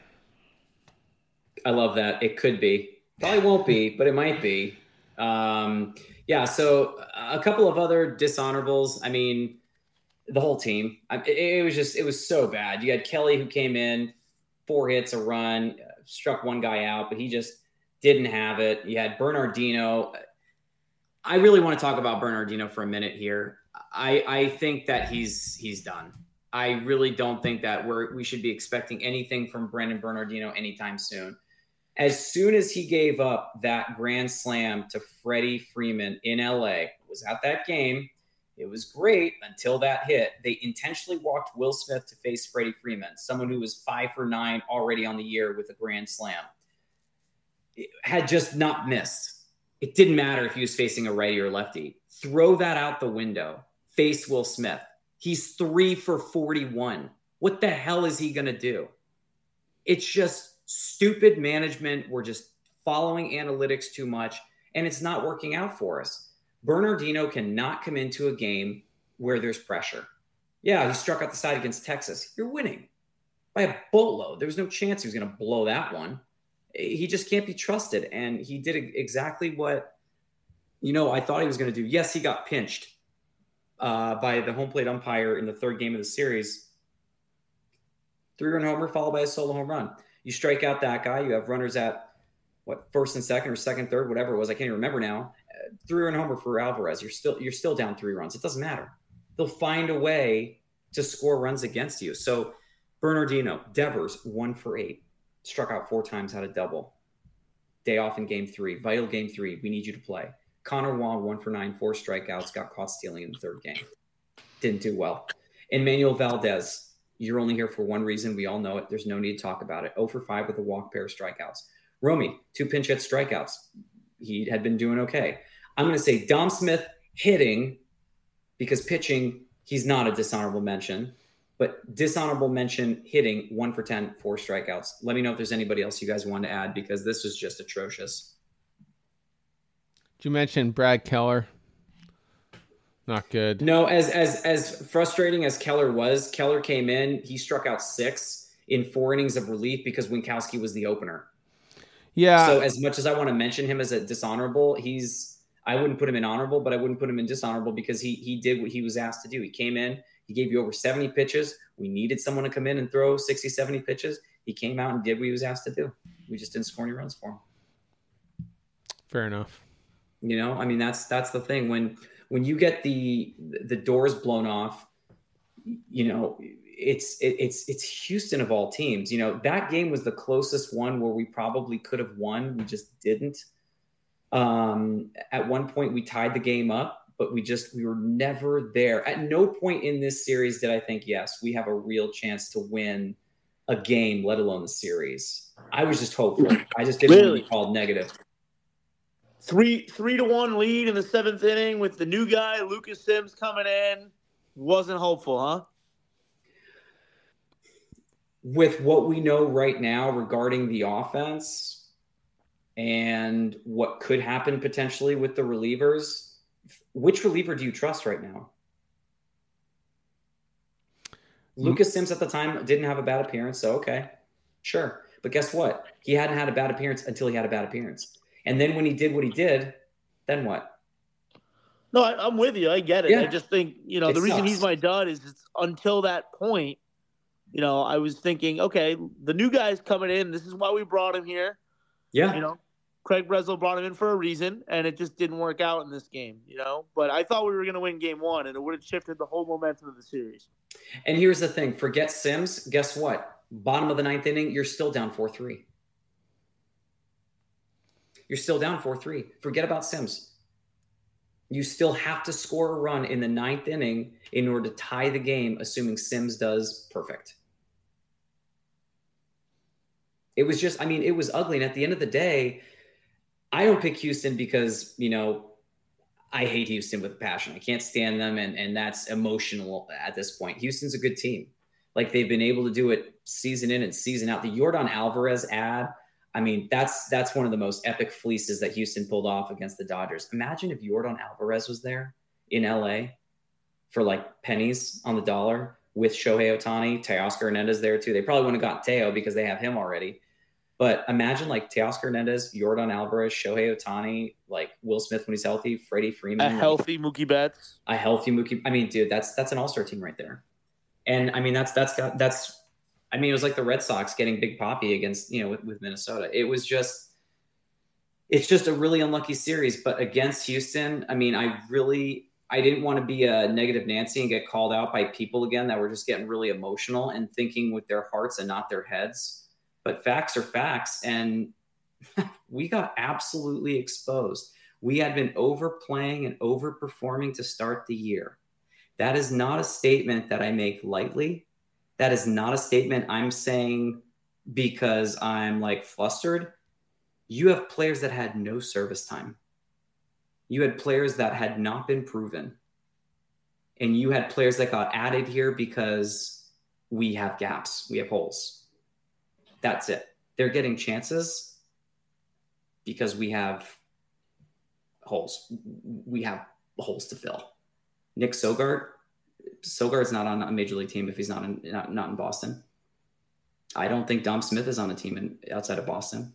I love that. It could be. Probably won't be, but it might be. So a couple of other dishonorables. I mean, the whole team. It was so bad. You had Kelly, who came in, 4 hits, a run, struck one guy out, but he just didn't have it. You had Bernardino. I really want to talk about Bernardino for a minute here. I think that he's done. I really don't think that we should be expecting anything from Brandon Bernardino anytime soon. As soon as he gave up that grand slam to Freddie Freeman in LA, was at that game. It was great until that hit. They intentionally walked Will Smith to face Freddie Freeman, someone who was 5 for 9 already on the year with a grand slam. It had just not missed. It didn't matter if he was facing a righty or lefty. Throw that out the window. face Will Smith. He's 3 for 41. What the hell is he going to do? It's just stupid management. We're just following analytics too much, and it's not working out for us. Bernardino cannot come into a game where there's pressure. Yeah, he struck out the side against Texas. You're winning by a boatload. There was no chance he was going to blow that one. He just can't be trusted, and he did exactly what, I thought he was going to do. Yes, he got pinched by the home plate umpire in the third game of the series. 3-run homer followed by a solo home run. You strike out that guy. You have runners at first and second or second, third, whatever it was. I can't even remember now. 3-run homer for Alvarez. You're still down 3 runs. It doesn't matter. They'll find a way to score runs against you. So Bernardino, Devers, 1 for 8, struck out 4 times, had a double. Day off in game 3, vital game 3. We need you to play. Connor Wong, 1 for 9, 4 strikeouts, got caught stealing in the third game. Didn't do well. Emmanuel Valdez, you're only here for one reason. We all know it. There's no need to talk about it. 0 for 5 with a walk, pair of strikeouts. Romy, 2 pinch hit strikeouts. He had been doing okay. I'm going to say Dom Smith hitting, because pitching, he's not a dishonorable mention. But dishonorable mention hitting, 1 for 10, 4 strikeouts. Let me know if there's anybody else you guys want to add, because this was just atrocious.
Did you mention Brad Keller? Not good.
No, as frustrating as Keller was, Keller came in, he struck out 6 in 4 innings of relief because Winkowski was the opener.
Yeah.
So as much as I want to mention him as a dishonorable, I wouldn't put him in honorable, but I wouldn't put him in dishonorable because he did what he was asked to do. He came in, he gave you over 70 pitches. We needed someone to come in and throw 60, 70 pitches. He came out and did what he was asked to do. We just didn't score any runs for him.
Fair enough.
That's the thing. When you get the doors blown off, it's Houston of all teams. That game was the closest one where we probably could have won. We just didn't. At one point we tied the game up, but we were never there. At no point in this series did I think, yes, we have a real chance to win a game, let alone the series. I was just hopeful. I just didn't want to be called negative.
3-1 lead in the 7th inning with the new guy, Lucas Sims, coming in. Wasn't hopeful, huh?
With what we know right now regarding the offense and what could happen potentially with the relievers, which reliever do you trust right now? Lucas Sims at the time didn't have a bad appearance, so okay, sure. But guess what? He hadn't had a bad appearance until he had a bad appearance. And then when he did what he did, then what?
No, I'm with you. I get it.
Yeah.
I just think, the reason he's my dud is it's until that point, I was thinking, okay, the new guy's coming in. This is why we brought him here.
Yeah.
Craig Breslow brought him in for a reason, and it just didn't work out in this game, But I thought we were going to win game 1, and it would have shifted the whole momentum of the series.
And here's the thing. Forget Sims. Guess what? Bottom of the 9th inning, you're still down 4-3. You're still down 4-3. Forget about Sims. You still have to score a run in the 9th inning in order to tie the game, assuming Sims does perfect. It was just, it was ugly. And at the end of the day, I don't pick Houston because, I hate Houston with a passion. I can't stand them, and that's emotional at this point. Houston's a good team. Like, they've been able to do it season in and season out. The Yordan Alvarez ad, that's one of the most epic fleeces that Houston pulled off against the Dodgers. Imagine if Yordan Alvarez was there in LA for like pennies on the dollar with Shohei Ohtani, Teoscar Hernandez there too. They probably wouldn't have got Teo because they have him already. But imagine like Teoscar Hernandez, Yordan Alvarez, Shohei Ohtani, like Will Smith when he's healthy, Freddie Freeman.
A healthy Mookie Betts.
A healthy Mookie. Dude, that's an all-star team right there. And it was like the Red Sox getting Big Papi against, with Minnesota. It's just a really unlucky series. But against Houston, I didn't want to be a negative Nancy and get called out by people again that were just getting really emotional and thinking with their hearts and not their heads. But facts are facts. And we got absolutely exposed. We had been overplaying and overperforming to start the year. That is not a statement that I make lightly. That is not a statement I'm saying because I'm like flustered. You have players that had no service time. You had players that had not been proven. and you had players that got added here because we have gaps, we have holes. That's it. They're getting chances because we have holes. We have holes to fill. Nick Sogaard's not on a major league team if he's not in Boston. I don't think Dom Smith is on a team outside of Boston.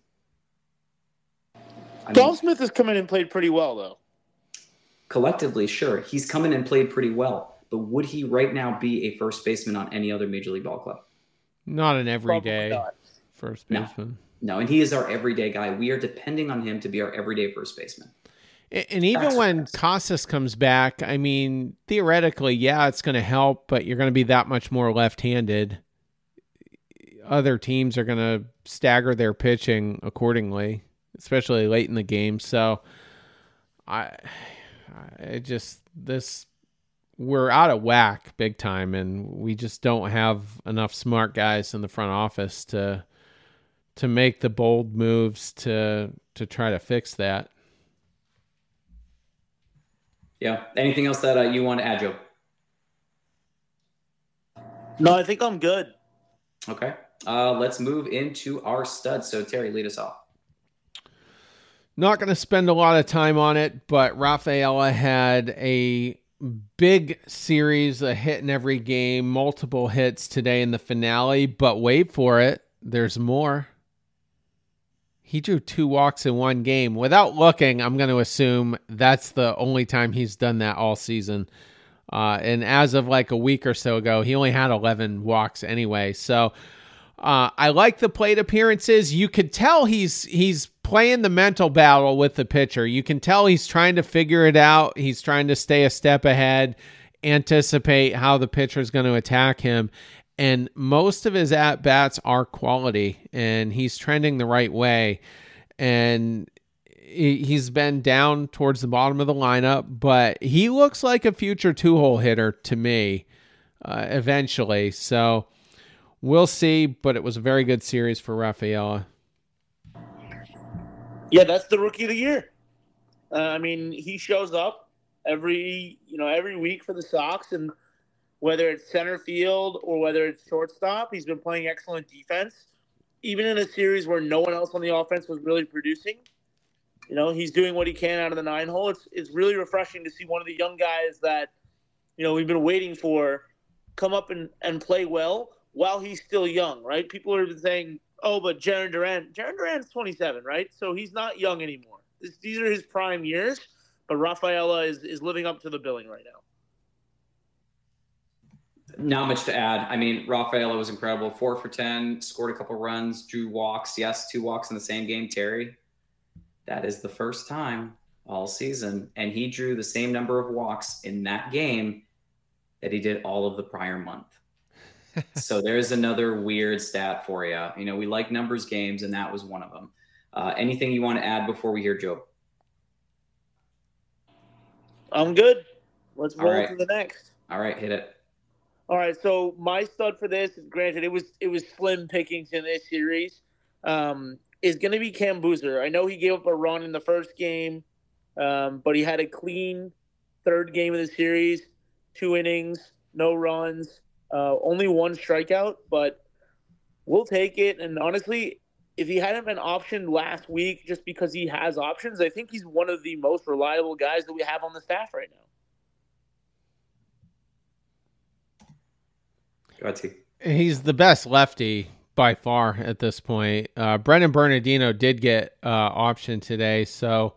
Dom Smith has come in and played pretty well, though.
Collectively, sure. He's come in and played pretty well. But would he right now be a first baseman on any other Major League ball club?
Not an everyday first baseman.
No, and he is our everyday guy. We are depending on him to be our everyday first baseman.
And even when Casas comes back, I mean, theoretically, yeah, it's going to help, but you're going to be that much more left-handed. Other teams are going to stagger their pitching accordingly, especially late in the game. So we're out of whack big time, and we just don't have enough smart guys in the front office to make the bold moves to try to fix that.
Yeah. Anything else that you want to add, Joe?
No, I think I'm good.
Okay. Let's move into our studs. So, Terry, lead us off.
Not going to spend a lot of time on it, but Rafaela had a big series, a hit in every game, multiple hits today in the finale. But wait for it. There's more. He drew 2 walks in one game. Without looking, I'm going to assume that's the only time he's done that all season. And as of like a week or so ago, he only had 11 walks anyway. So I like the plate appearances. You could tell he's playing the mental battle with the pitcher. You can tell he's trying to figure it out. He's trying to stay a step ahead, anticipate how the pitcher is going to attack him. And most of his at-bats are quality, and he's trending the right way. And he's been down towards the bottom of the lineup, but he looks like a future 2-hole hitter to me eventually. So we'll see, but it was a very good series for Rafaela.
Yeah, that's the rookie of the year. I mean, he shows up every week for the Sox, and whether it's center field or whether it's shortstop, he's been playing excellent defense. Even in a series where no one else on the offense was really producing, he's doing what he can out of the 9-hole. It's really refreshing to see one of the young guys that, we've been waiting for come up and play well while he's still young, right? People are saying, oh, but Jarren Duran's 27, right? So he's not young anymore. These are his prime years, but Rafaela is living up to the billing right now.
Not much to add. I mean, Rafaela was incredible. 4 for 10, scored a couple runs, drew walks. Yes, 2 walks in the same game, Terry. That is the first time all season. And he drew the same number of walks in that game that he did all of the prior month. So there's another weird stat for you. We like numbers games, and that was one of them. Anything you want to add before we hear Joe?
I'm good. Let's roll to the next.
All right, hit it.
All right, so my stud for this, granted, it was slim pickings in this series, is going to be Cam Boozer. I know he gave up a run in the first game, but he had a clean third game of the series, 2 innings, no runs, only 1 strikeout, but we'll take it. And honestly, if he hadn't been optioned last week just because he has options, I think he's one of the most reliable guys that we have on the staff right now.
He's the best lefty by far at this point. Brendan Bernardino did get optioned today, so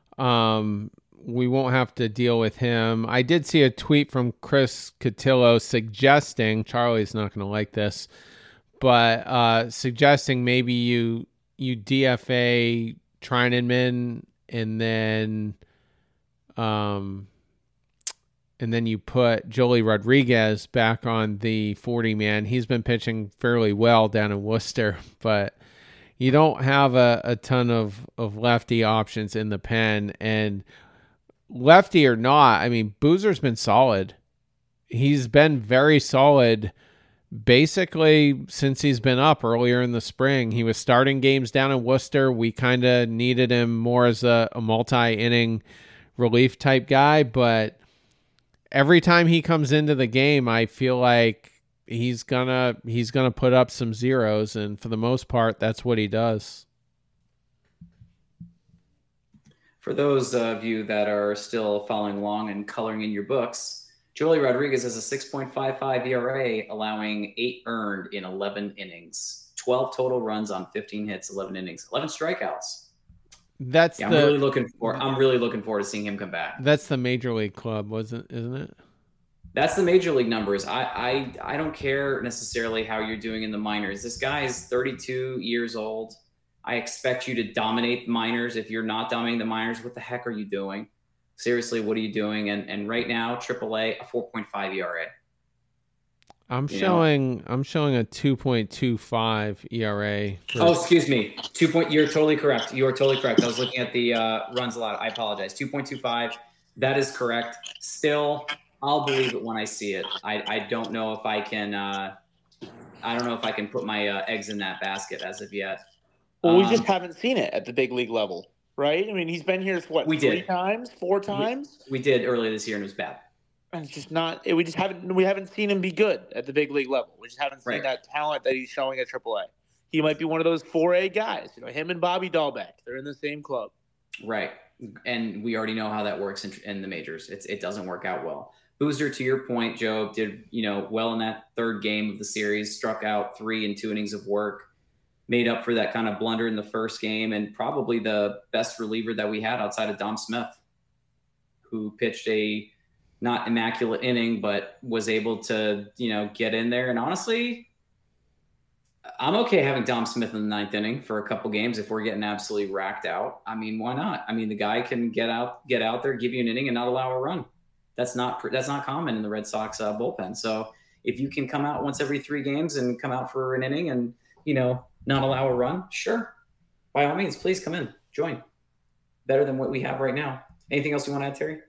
we won't have to deal with him. I did see a tweet from Chris Cotillo suggesting, Charlie's not going to like this, but suggesting maybe you DFA Trinan and then you put Joely Rodriguez back on the 40-man. He's been pitching fairly well down in Worcester, but you don't have a ton of lefty options in the pen. And lefty or not, I mean, Boozer's been solid. He's been very solid basically since he's been up earlier in the spring. He was starting games down in Worcester. We kind of needed him more as a multi-inning relief type guy, but every time he comes into the game, I feel like he's gonna put up some zeros, and for the most part, that's what he does.
For those of you that are still following along and coloring in your books, Joely Rodriguez has a 6.55 ERA, allowing 8 earned in 11 innings, 12 total runs on 15 hits, 11 innings, 11 strikeouts. I'm really looking forward to seeing him come back.
That's the Major League Club, isn't it?
That's the Major League numbers. I don't care necessarily how you're doing in the minors. This guy is 32 years old. I expect you to dominate minors. If you're not dominating the minors, what the heck are you doing? Seriously, what are you doing? And right now, AAA, a 4.5 ERA.
I'm showing a 2.25 ERA.
Oh, excuse me. You're totally correct. You are totally correct. I was looking at the runs allowed. I apologize. 2.25. That is correct. Still, I'll believe it when I see it. I don't know if I can. I don't know if I can put my eggs in that basket as of yet.
Well, we just haven't seen it at the big league level, right? I mean, he's been here, four times?
We did earlier this year, and it was bad.
And it's just not. We haven't seen him be good at the big league level. We just haven't seen that talent that he's showing at AAA. He might be one of those 4A guys. Him and Bobby Dahlbeck, they're in the same club.
Right, and we already know how that works in the majors. It doesn't work out well. Boozer, to your point, Joe, did well in that third game of the series, struck out 3 in 2 innings of work, made up for that kind of blunder in the first game, and probably the best reliever that we had outside of Dom Smith, who pitched a not immaculate inning, but was able to, get in there. And honestly, I'm okay having Dom Smith in the 9th inning for a couple games if we're getting absolutely racked out. I mean, why not? I mean, the guy can get out there, give you an inning, and not allow a run. That's not common in the Red Sox bullpen. So if you can come out once every 3 games and come out for an inning and, not allow a run, sure. By all means, please come in, join. Better than what we have right now. Anything else you want to add, Terry?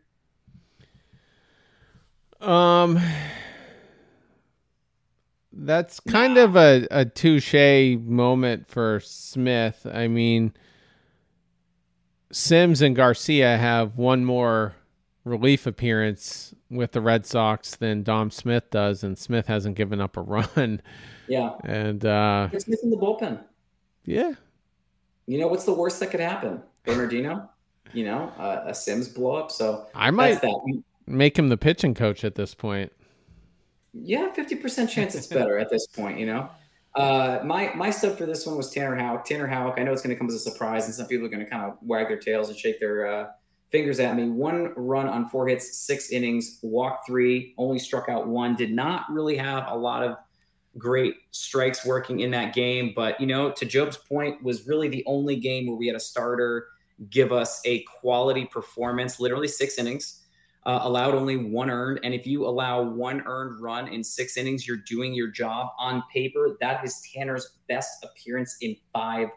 That's kind of a touche moment for Smith. I mean, Sims and Garcia have one more relief appearance with the Red Sox than Dom Smith does, and Smith hasn't given up a run.
Yeah.
And
it's Smith in the bullpen.
Yeah.
What's the worst that could happen? Bernardino? A Sims blow up. So
I might make him the pitching coach at this point.
Yeah, 50% chance it's better at this point, My stuff for this one was Tanner Houck. Tanner Houck, I know it's going to come as a surprise, and some people are going to kind of wag their tails and shake their fingers at me. 1 run on 4 hits, 6 innings, walked 3, only struck out 1. Did not really have a lot of great strikes working in that game. But, to Job's point, was really the only game where we had a starter give us a quality performance, literally 6 innings, allowed only 1 earned. And if you allow 1 earned run in 6 innings, you're doing your job. On paper, that is Tanner's best appearance in five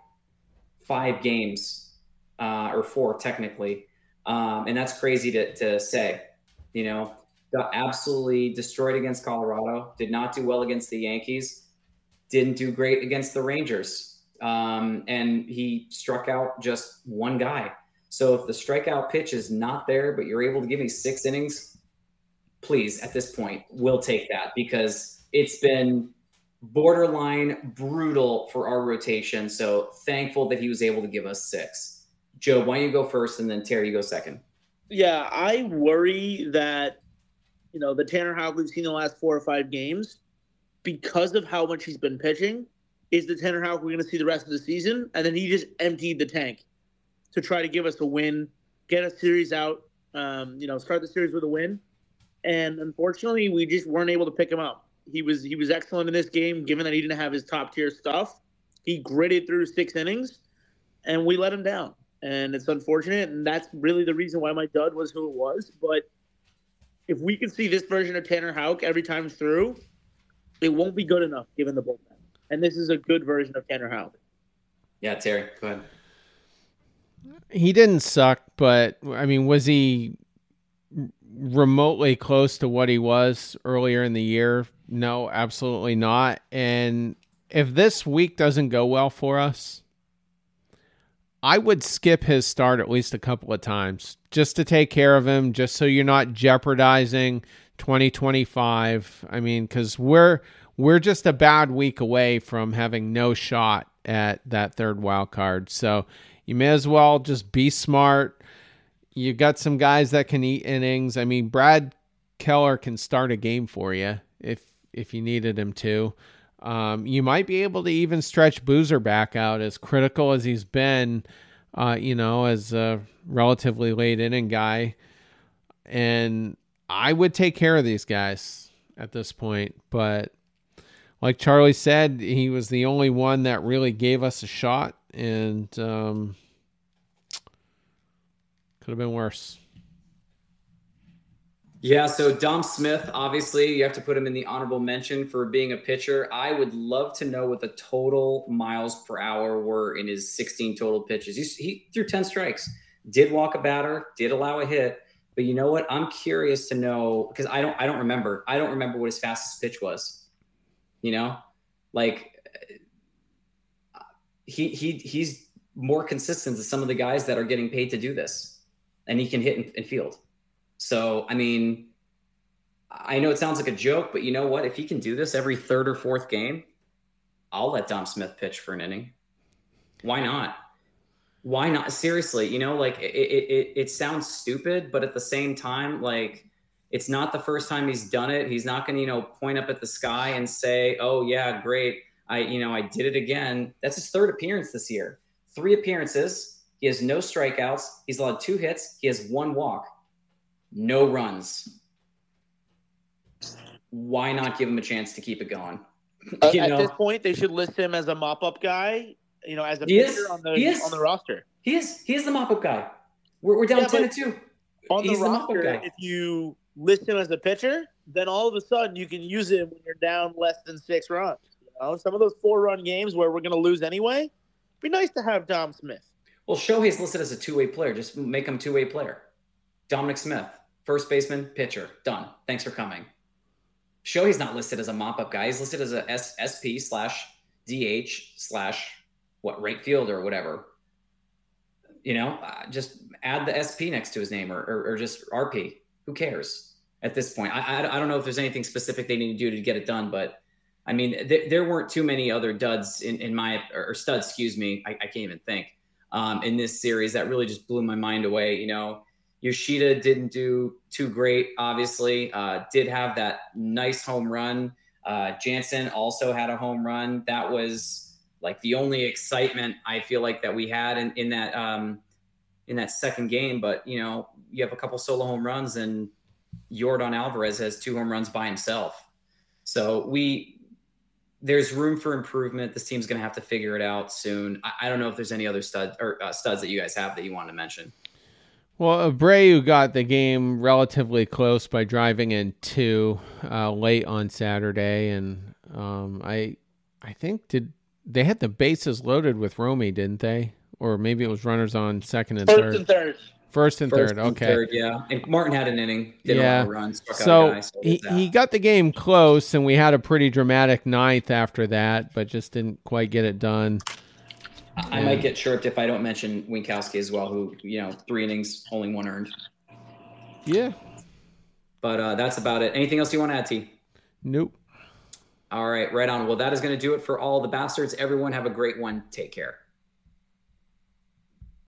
games, or 4 technically. And that's crazy to say, got absolutely destroyed against Colorado, did not do well against the Yankees, didn't do great against the Rangers. And he struck out just 1 guy. So if the strikeout pitch is not there, but you're able to give me 6 innings, please, at this point, we'll take that, because it's been borderline brutal for our rotation. So thankful that he was able to give us 6. Joe, why don't you go first, and then Terry, you go second.
Yeah, I worry that, the Tanner Houck we've seen the last 4 or 5 games, because of how much he's been pitching, is the Tanner Houck we're going to see the rest of the season. And then he just emptied the tank to try to give us a win, get a series out, start the series with a win. And unfortunately, we just weren't able to pick him up. He was excellent in this game, given that he didn't have his top tier stuff. He gritted through 6 innings, and we let him down. And it's unfortunate, and that's really the reason why my dud was who it was. But if we can see this version of Tanner Houck every time through, it won't be good enough given the bullpen. And this is a good version of Tanner Houck.
Yeah, Terry, go ahead.
He didn't suck, but, I mean, was he remotely close to what he was earlier in the year? No, absolutely not. And if this week doesn't go well for us, I would skip his start at least a couple of times just to take care of him, just so you're not jeopardizing 2025. I mean, because we're just a bad week away from having no shot at that third wild card. So you may as well just be smart. You got some guys that can eat innings. I mean, Brad Keller can start a game for you if you needed him to. You might be able to even stretch Boozer back out, as critical as he's been, as a relatively late inning guy. And I would take care of these guys at this point. But like Charlie said, he was the only one that really gave us a shot, and could have been worse.
Yeah, so Dom Smith, obviously, you have to put him in the honorable mention for being a pitcher. I would love to know what the total miles per hour were in his 16 total pitches. He threw 10 strikes, did walk a batter, did allow a hit. But you know what? I'm curious to know, because I don't remember. I don't remember what his fastest pitch was. You know, like he's more consistent than some of the guys that are getting paid to do this, and he can hit and field. So, I mean, I know it sounds like a joke, but you know what? If he can do this every third or fourth game, I'll let Dom Smith pitch for an inning. Why not? Why not? Seriously, you know, like it sounds stupid, but at the same time, like it's not the first time he's done it. He's not going to, point up at the sky and say, "Oh yeah, great. I did it again." That's his third appearance this year. 3 appearances. He has no strikeouts. He's allowed 2 hits. He has 1 walk. No runs. Why not give him a chance to keep it going?
At this point, they should list him as a mop-up guy, as a pitcher on the roster.
He is the mop-up guy. We're down 10-2.
On the roster, if you list him as a pitcher, then all of a sudden you can use him when you're down less than 6 runs. Some of those 4-run games where we're going to lose anyway, it'd be nice to have Dom Smith.
Well, Shohei's listed as a 2-way player. Just make him 2-way player. Dominic Smith. First baseman, pitcher, done. Thanks for coming. Shohei's not listed as a mop-up guy. He's listed as a SP/DH/right field or whatever. Just add the SP next to his name or just RP. Who cares at this point? I don't know if there's anything specific they need to do to get it done, but I mean, there weren't too many other duds or studs, excuse me. I can't even think in this series that really just blew my mind away. Yoshida didn't do too great, obviously. Did have that nice home run. Jansen also had a home run. That was like the only excitement I feel like that we had in that second game. But, you have a couple solo home runs, and Yordan Alvarez has 2 home runs by himself. So there's room for improvement. This team's going to have to figure it out soon. I don't know if there's any other studs that you guys have that you want to mention.
Well, Abreu got the game relatively close by driving in 2 late on Saturday, and I think they had the bases loaded with Romy, didn't they? Or maybe it was runners on second and third. First and third. Okay.
Yeah. And Martin had an inning. Did a lot of runs.
So he got the game close, and we had a pretty dramatic 9th after that, but just didn't quite get it done.
I might get chirped if I don't mention Winkowski as well, who, 3 innings, only 1 earned.
Yeah.
But that's about it. Anything else you want to add, T?
Nope.
All right, right on. Well, that is going to do it for all the bastards. Everyone have a great one. Take care.